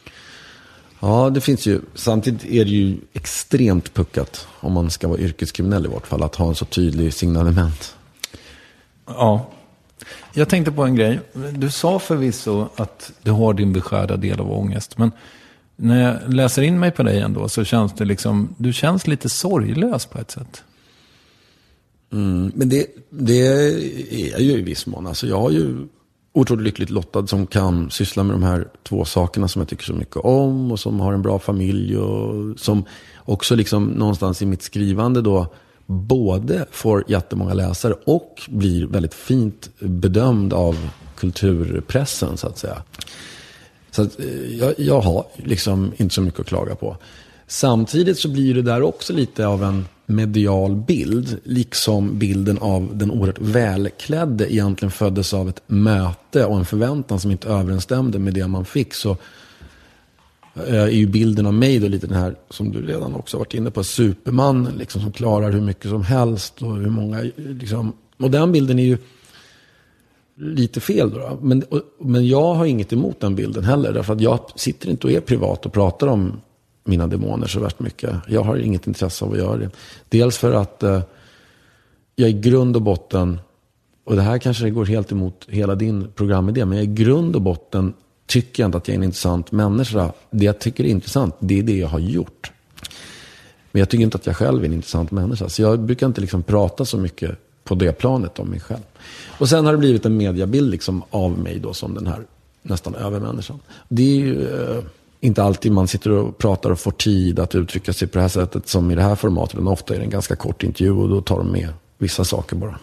Ja, det finns ju. Samtidigt är det ju extremt puckat, om man ska vara yrkeskriminell i vart fall, att ha en så tydlig signalement. Ja. Jag tänkte på en grej. Du sa förvisso att du har din beskärda del av ångest. Men när jag läser in mig på dig ändå så känns det liksom, du känns lite sorglös på ett sätt. Mm, men det, det är jag ju i viss mån. Alltså jag har ju otroligt lyckligt lottad som kan syssla med de här två sakerna som jag tycker så mycket om. Och som har en bra familj och som också liksom någonstans i mitt skrivande då både får jättemånga läsare och blir väldigt fint bedömd av kulturpressen så att säga. Så att jag, jag har liksom inte så mycket att klaga på. Samtidigt så blir det där också lite av en medial bild, liksom bilden av den oerhört välklädde egentligen föddes av ett möte och en förväntan som inte överensstämde med det man fick. Så är ju bilden av mig då lite den här, som du redan också varit inne på, superman liksom, som klarar hur mycket som helst och hur många liksom, och den bilden är ju lite fel då, då. Men, och, men jag har inget emot den bilden heller, därför att jag sitter inte och är privat och pratar om mina demoner så värst mycket. Jag har inget intresse av att göra det. Dels för att eh, jag i grund och botten, och det här kanske går helt emot hela din programidé, men jag i grund och botten tycker jag inte att jag är en intressant människa. Det jag tycker är intressant, det är det jag har gjort. Men jag tycker inte att jag själv är en intressant människa. Så jag brukar inte liksom prata så mycket på det planet om mig själv. Och sen har det blivit en mediabild liksom av mig då som den här nästan övermänniskan. Det är ju eh, inte alltid man sitter och pratar och får tid att uttrycka sig på det här sättet som i det här formatet. Men ofta är det en ganska kort intervju och då tar de med vissa saker bara.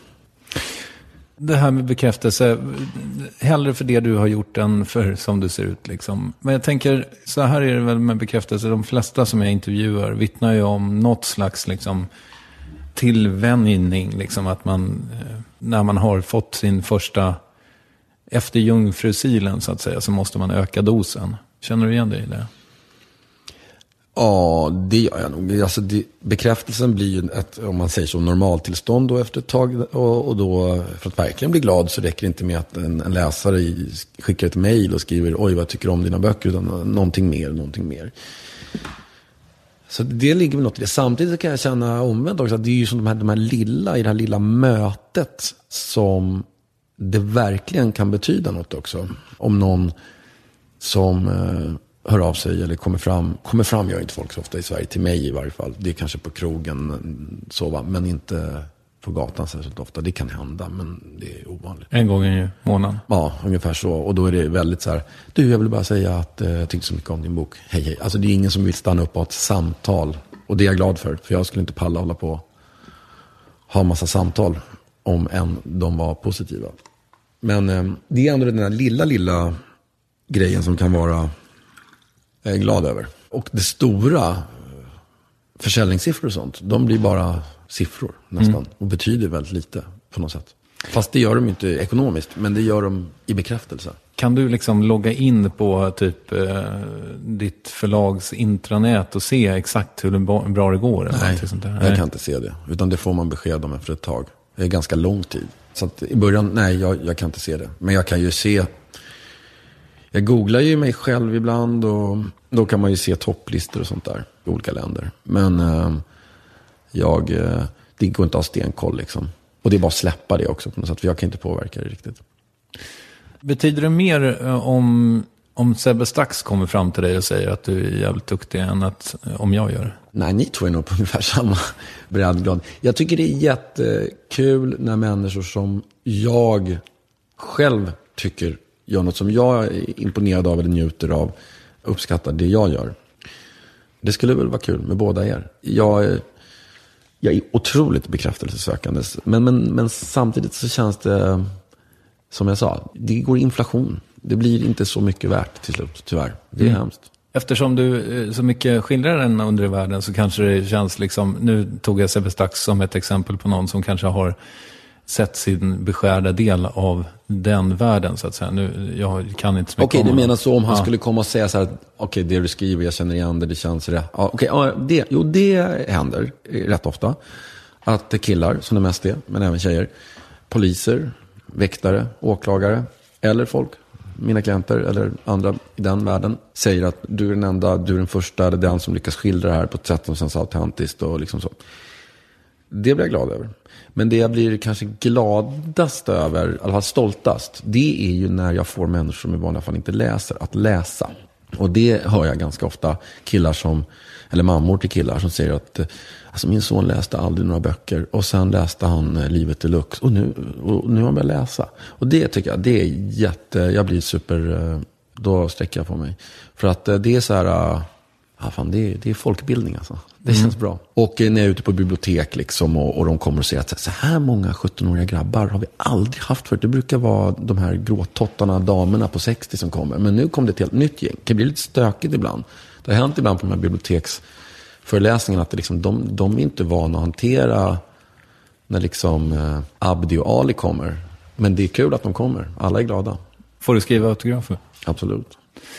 Det här med bekräftelse, hellre för det du har gjort än för som du ser ut liksom. Men jag tänker, så här är det väl med bekräftelse. De flesta som jag intervjuar vittnar ju om något slags liksom tillvänjning, liksom att man, när man har fått sin första efter jungfrusilen så att säga, så måste man öka dosen. Känner du igen dig i det? Ja, det gör jag nog. Alltså det, bekräftelsen blir ju ett, om man säger så, normaltillstånd då efter ett tag. Och, och då, för att verkligen bli glad så räcker det inte med att en, en läsare i, skickar ett mejl och skriver oj vad jag tycker om dina böcker, utan någonting mer, någonting mer. Så det ligger väl något i det. Samtidigt kan jag känna omvänt också att det är ju som de här, de här lilla, i det här lilla mötet som det verkligen kan betyda något också. Om någon som eh, hör av sig eller kommer fram, kommer fram gör inte folk så ofta i Sverige, till mig i varje fall. Det är kanske på krogen så, va? Men inte på gatan särskilt ofta. Det kan hända, men det är ovanligt. En gång i månaden? Ja, ungefär så. Och då är det väldigt så här, du, jag vill bara säga att eh, jag tyckte så mycket om din bok. Hej, hej. Alltså det är ingen som vill stanna upp och ha ett samtal. Och det är jag glad för, för jag skulle inte palla hålla på ha en massa samtal om än de var positiva. Men eh, det är ändå den där lilla, lilla grejen som kan vara jag är glad över. Och det stora försäljningssiffror och sånt, de blir bara siffror nästan. Mm. Och betyder väldigt lite på något sätt. Fast det gör de inte ekonomiskt, men det gör de i bekräftelse. Kan du liksom logga in på typ eh, ditt förlags intranät och se exakt hur bra det går? Eller Nej, sånt där? jag Nej. kan inte se det. Utan det får man besked om efter ett tag. Det är ganska lång tid. Så att i början, nej, jag, jag kan inte se det. Men jag kan ju se... Jag googlar ju mig själv ibland och då kan man ju se topplistor och sånt där i olika länder. Men eh, jag, eh, det går inte att ha stenkoll liksom. Och det är bara att släppa det också på något sätt, för jag kan inte påverka det riktigt. Betyder det mer eh, om, om Sebbe Stax kommer fram till dig och säger att du är jävligt duktig än att, eh, om jag gör det? Nej, ni två är nog på ungefär samma breddgrad. Jag tycker det är jättekul när människor som jag själv tycker gör något som jag är imponerad av eller njuter av, uppskattar det jag gör. Det skulle väl vara kul med båda er. Jag är, jag är otroligt bekräftelsesökandes. Men, men, men samtidigt så känns det, som jag sa, det går inflation. Det blir inte så mycket värt till slut, tyvärr. Det är mm. hemskt. Eftersom du så mycket skildrar den under i världen så kanske det känns liksom, nu tog jag Sebbe Stax som ett exempel på någon som kanske har sett sin beskärda del av den världen så att säga. Nu, jag kan inte så mycket. Okej, okay, du menar så om han ja. skulle komma och säga så här, okej, okay, det du skriver, jag känner igen det, det känns rätt. Ja, okej, okay, ja, det, jo, det händer rätt ofta. Att killar, som det mest är, men även tjejer, poliser, väktare, åklagare, eller folk, mina klienter eller andra i den världen, säger att du är den enda, du är den första, eller den som lyckas skildra det här på ett sätt som känns autentiskt och liksom så. Det blir jag glad över. Men det jag blir kanske gladast över, i alla fall stoltast, det är ju när jag får människor som i vanliga fall inte läser, att läsa. Och det hör jag ganska ofta, killar som, eller mammor till killar som säger att alltså min son läste aldrig några böcker och sen läste han Livet Deluxe och nu, och nu har han börjat läsa. Och det tycker jag, det är jätte, jag blir super, då sträcker jag på mig. För att det är så här... Ja, fan, det, är, det är folkbildning alltså. Det mm. känns bra. Och när jag är ute på bibliotek liksom, och, och de kommer och säger att så här många sjuttonåriga grabbar har vi aldrig haft förut. Det brukar vara de här gråtottarna damerna på sextio som kommer. Men nu kom det ett helt nytt gäng. Det blir lite stökigt ibland. Det har hänt ibland på de här biblioteksföreläsningarna att det liksom, de, de är inte vana att hantera när liksom eh, Abdi och Ali kommer. Men det är kul att de kommer. Alla är glada. Får du skriva autografer? Absolut.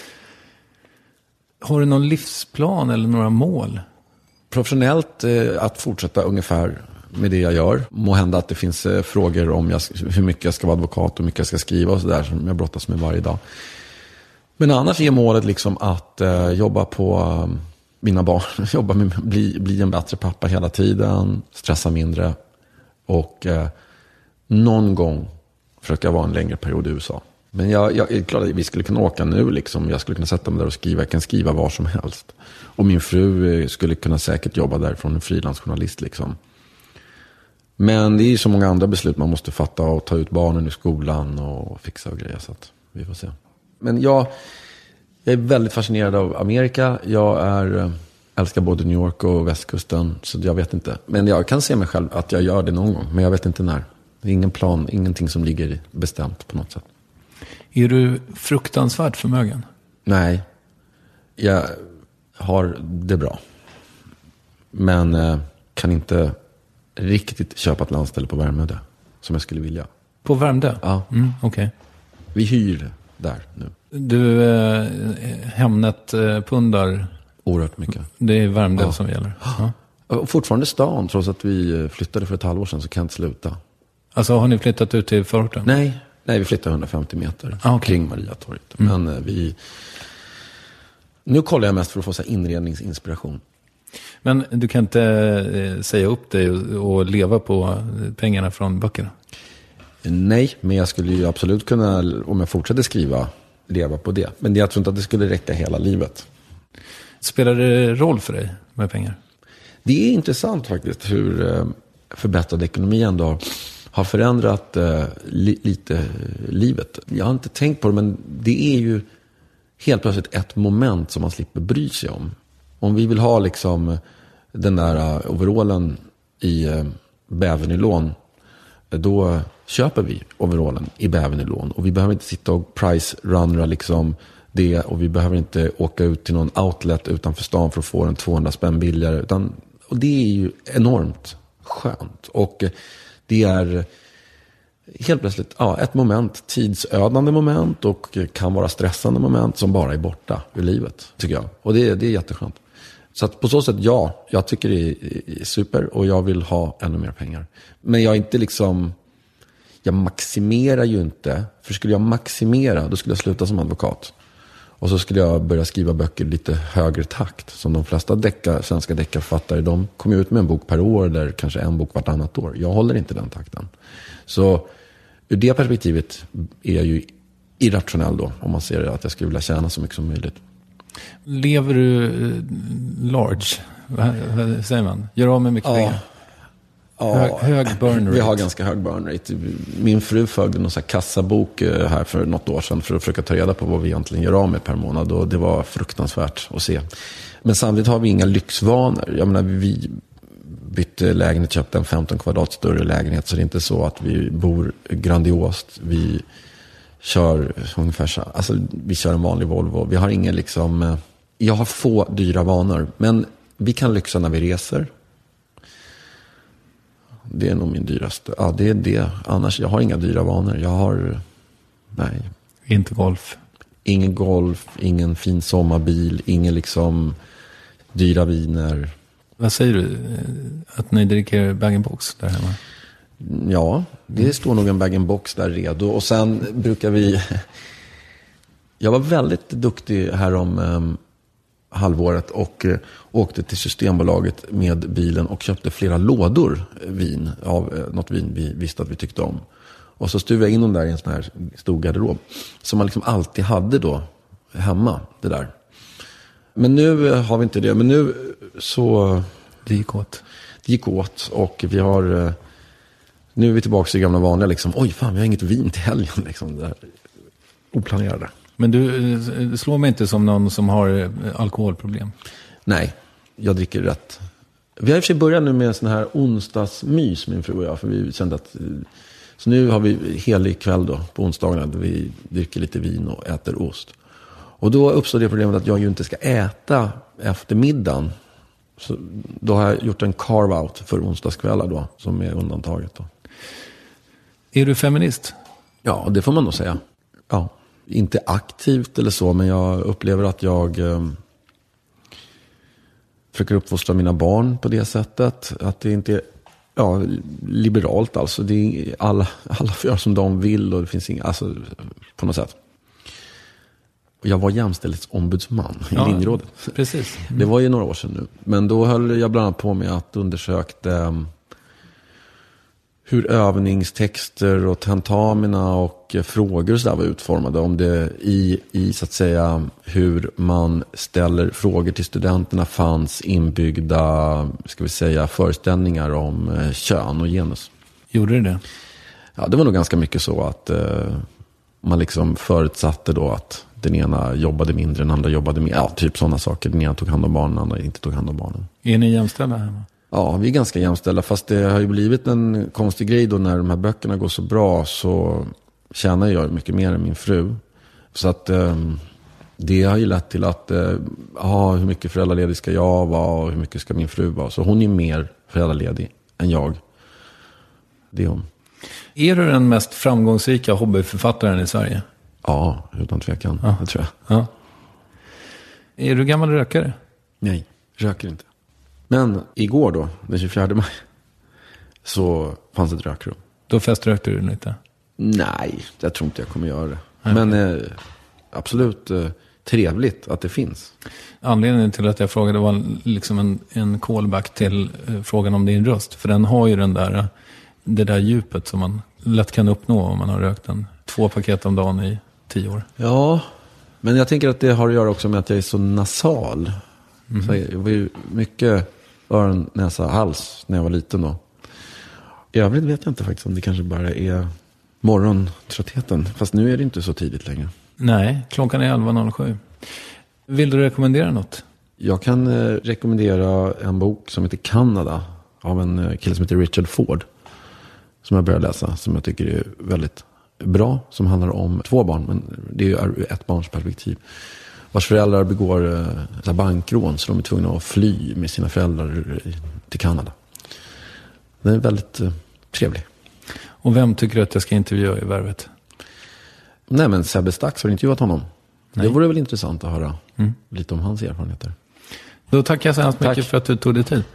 Har du någon livsplan eller några mål? Professionellt eh, att fortsätta ungefär med det jag gör. Må hända att det finns eh, frågor om jag, hur mycket jag ska vara advokat och hur mycket jag ska skriva och sådär som jag brottas med varje dag. Men annars är målet liksom att eh, jobba på eh, mina barn. jobba med bli, bli en bättre pappa hela tiden. Stressa mindre. Och eh, någon gång försöka vara en längre period i U S A. Men jag, jag är klart att vi skulle kunna åka nu liksom. Jag skulle kunna sätta mig där och skriva. Jag kan skriva var som helst. Och min fru skulle kunna säkert jobba där från en frilansjournalist liksom. Men det är ju så många andra beslut man måste fatta och ta ut barnen i skolan och fixa och grejer så att vi får se. Men jag, jag är väldigt fascinerad av Amerika. Jag är, älskar både New York och västkusten så jag vet inte. Men jag kan se mig själv att jag gör det någon gång. Men jag vet inte när. Det är ingen plan, ingenting som ligger bestämt på något sätt. Är du fruktansvärt förmögen? Nej, jag har det bra. Men eh, kan inte riktigt köpa ett landställe på Värmdö som jag skulle vilja. På Värmdö? Ja. Mm, okej. Okay. Vi hyr där nu. Du, eh, Hemnet eh, pundar? Oerhört mycket. Det är Värmdö ja. som gäller? Ja. Och fortfarande stan, trots att vi flyttade för ett halvår sedan så kan jag inte sluta. Alltså har ni flyttat ut till förorten? Nej. Nej, vi flyttade hundrafemtio meter ah, okay. kring Mariatorget. Mm. Men vi... Nu kollar jag mest för att få så här inredningsinspiration. Men du kan inte eh, säga upp dig och, och leva på pengarna från böckerna? Nej, men jag skulle ju absolut kunna, om jag fortsätter skriva, leva på det. Men jag tror inte att det skulle räcka hela livet. Spelar det roll för dig med pengar? Det är intressant faktiskt hur eh, förbättrad ekonomi ändå har förändrat eh, li- lite livet. Jag har inte tänkt på det, men det är ju helt plötsligt ett moment som man slipper bry sig om. Om vi vill ha liksom den där uh, overallen i uh, bävernylon, då köper vi overallen i bävernylon. Och vi behöver inte sitta och price-runra liksom det. Och vi behöver inte åka ut till någon outlet utanför stan för att få den tvåhundra spänn billigare. Utan, och det är ju enormt skönt. Och uh, det är helt plötsligt ja, ett moment, tidsödande moment och kan vara stressande moment som bara är borta ur livet, tycker jag. Och det, det är jätteskönt. Så att på så sätt, ja, jag tycker det är super och jag vill ha ännu mer pengar. Men jag är inte liksom, jag maximerar ju inte. För skulle jag maximera, då skulle jag sluta som advokat. Och så skulle jag börja skriva böcker i lite högre takt. Som de flesta deckar, svenska deckarförfattare, de kommer ut med en bok per år eller kanske en bok vartannat år. Jag håller inte den takten. Så ur det perspektivet är jag ju irrationell då, om man ser att jag skulle vilja tjäna så mycket som möjligt. Lever du large? Vad, vad säger man? Gör av med mycket ja. pengar? Ja, hög, hög burn rate. Vi har ganska hög burn rate. Min fru följde någon sån här kassabok här för något år sedan för att försöka ta reda på vad vi egentligen gör av med per månad. Och det var fruktansvärt att se. Men samtidigt har vi inga lyxvanor. Jag menar, vi bytte lägenhet, köpte en femton kvadrat större lägenhet. Så det är inte så att vi bor grandiost. Vi kör ungefär så. Alltså, vi kör en vanlig Volvo. Vi har ingen liksom... Jag har få dyra vanor. Men vi kan lyxa när vi reser. Det är nog min dyraste. Ja, det är det. Annars, jag har inga dyra vanor. Jag har... Nej. Inte golf? Ingen golf, ingen fin sommarbil, ingen liksom dyra viner. Vad säger du? Att ni dedikerar bag-and-box där hemma? Ja, det står nog en bag-and-box där redo. Och sen brukar vi... Jag var väldigt duktig här om um, halvåret och uh, åkte till Systembolaget med bilen och köpte flera lådor vin av uh, något vin vi visste att vi tyckte om. Och så stuvade jag in dem där i en sån här stor garderob som man liksom alltid hade då hemma, det där. Men nu uh, har vi inte det. Men nu så... Det gick åt. Det gick åt och vi har... Uh, nu är vi tillbaka i gamla vanliga liksom. Oj fan, vi har inget vin till helgen liksom. Det där oplanerade. Men du slår mig inte som någon som har alkoholproblem. Nej, jag dricker rätt. Vi har i och för sig börjat nu med en sån här onsdagsmys, min fru och jag. För vi kände att... Så nu har vi helig kväll då, på onsdagarna. Där vi dricker lite vin och äter ost. Och då uppstår det problemet att jag ju inte ska äta efter middagen. Så då har jag gjort en carve-out för onsdagskvällar då, som är undantaget då. Är du feminist? Ja, det får man nog säga. Ja, inte aktivt eller så, men jag upplever att jag eh, försöker uppfostra mina barn på det sättet. Att det inte är ja, liberalt alltså. Det är alla, alla får göra som de vill och det finns inga, alltså på något sätt. Jag var jämställdhetsombudsman i ja, Linjerådet. Precis. Mm. Det var ju några år sedan nu. Men då höll jag bland annat på med att undersökte um, hur övningstexter och tentamina och frågor så där var utformade. Om det i, i så att säga hur man ställer frågor till studenterna fanns inbyggda, ska vi säga, föreställningar om eh, kön och genus. Gjorde det det? Ja, det var nog ganska mycket så att eh, man liksom förutsatte då att den ena jobbade mindre, den andra jobbade mer. Ja, typ sådana saker. Den ena tog hand om barnen, den andra inte tog hand om barnen. Är ni jämställda hemma? Ja, vi är ganska jämställda. Fast det har ju blivit en konstig grej då när de här böckerna går så bra så tjänar jag mycket mer än min fru. Så att eh, det har ju lett till att eh, aha, hur mycket föräldraledig ska jag vara och hur mycket ska min fru vara. Så hon är mer föräldraledig än jag. Det är hon. Är du den mest framgångsrika hobbyförfattaren i Sverige? Ja, utan tvekan. Ja. Det tror jag. Ja. Är du gammal rökare? Nej, röker inte. Men igår då, den tjugofjärde maj, så fanns ett rökrum. Då feströkte du lite? Nej, jag tror inte jag kommer göra det. Nej. Men eh, absolut, eh, trevligt att det finns. Anledningen till att jag frågade var liksom en, en callback till eh, frågan om din röst. För den har ju den där, det där djupet som man lätt kan uppnå om man har rökt en två paket om dagen i tio år. Ja, men jag tänker att det har att göra också med att jag är så nasal. Mm. Så jag var ju mycket öron, näsa, hals när jag var liten då. I övrigt vet jag inte faktiskt om det kanske bara är morgontröttheten. Fast nu är det inte så tidigt längre. Nej, klockan är elva noll sju. Vill du rekommendera något? Jag kan eh, rekommendera en bok som heter Kanada av en eh, kille som heter Richard Ford. Som jag börjar läsa, som jag tycker är väldigt bra. Som handlar om två barn, men det är ju ett barns perspektiv. Vars föräldrar begår eh, bankrån, så de är tvungna att fly med sina föräldrar till Kanada. Den är väldigt eh, trevlig. Och vem tycker du att jag ska intervjua i Värvet? Nej, men Sebbe Stax, har du intervjuat honom? Nej. Det vore väl intressant att höra mm. lite om hans erfarenheter. Då tackar jag så hemskt mycket Tack. för att du tog dig tid.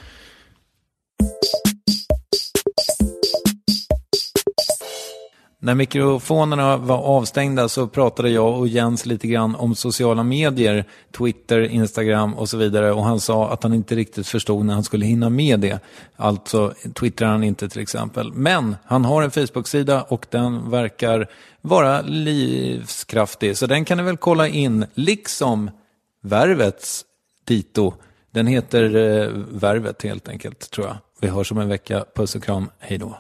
När mikrofonerna var avstängda så pratade jag och Jens lite grann om sociala medier, Twitter, Instagram och så vidare. Och han sa att han inte riktigt förstod när han skulle hinna med det. Alltså twittrar han inte till exempel. Men han har en Facebook-sida och den verkar vara livskraftig. Så den kan ni väl kolla in, liksom Värvets dito. Den heter eh, Värvet helt enkelt, tror jag. Vi hörs om en vecka. Puss och kram. Hej då.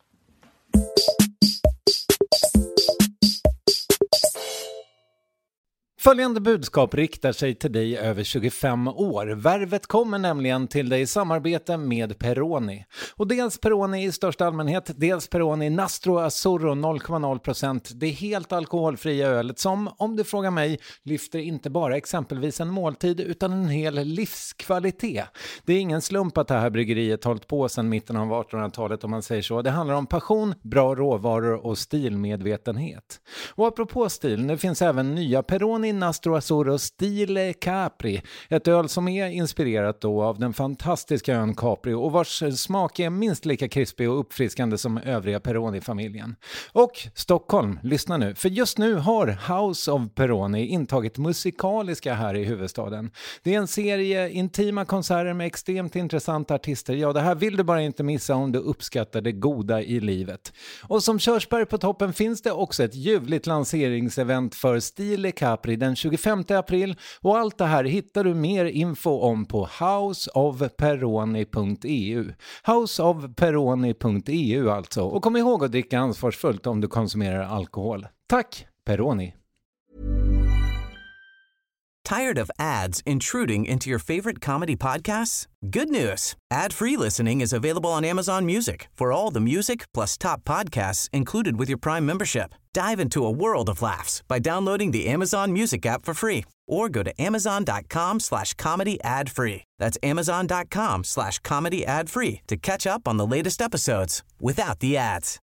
Följande budskap riktar sig till dig över tjugofem år. Värvet kommer nämligen till dig i samarbete med Peroni. Och dels Peroni i största allmänhet, dels Peroni Nastro Azzurro noll komma noll procent. Det är helt alkoholfria ölet som, om du frågar mig, lyfter inte bara exempelvis en måltid utan en hel livskvalitet. Det är ingen slump att det här bryggeriet hållit på sedan mitten av artonhundratalet om man säger så. Det handlar om passion, bra råvaror och stilmedvetenhet. Och apropå stil, nu finns även nya Peroni Nastro Azzurro Stile Capri, ett öl som är inspirerat då av den fantastiska ön Capri och vars smak är minst lika krispig och uppfriskande som övriga Peroni-familjen. Och Stockholm, lyssna nu, för just nu har House of Peroni intagit musikaliska här i huvudstaden. Det är en serie intima konserter med extremt intressanta artister. Ja, det här vill du bara inte missa om du uppskattar det goda i livet. Och som körsbär på toppen finns det också ett ljuvligt lanseringsevent för Stile Capri den tjugofemte april, och allt det här hittar du mer info om på house of peroni punkt e u. house of peroni punkt e u alltså. Och kom ihåg att dricka ansvarsfullt om du konsumerar alkohol. Tack, Peroni! Tired of ads intruding into your favorite comedy podcasts? Good news. Ad-free listening is available on Amazon Music for all the music plus top podcasts included with your Prime membership. Dive into a world of laughs by downloading the Amazon Music app for free or go to amazon.com slash comedy ad free. That's amazon.com slash comedy ad free to catch up on the latest episodes without the ads.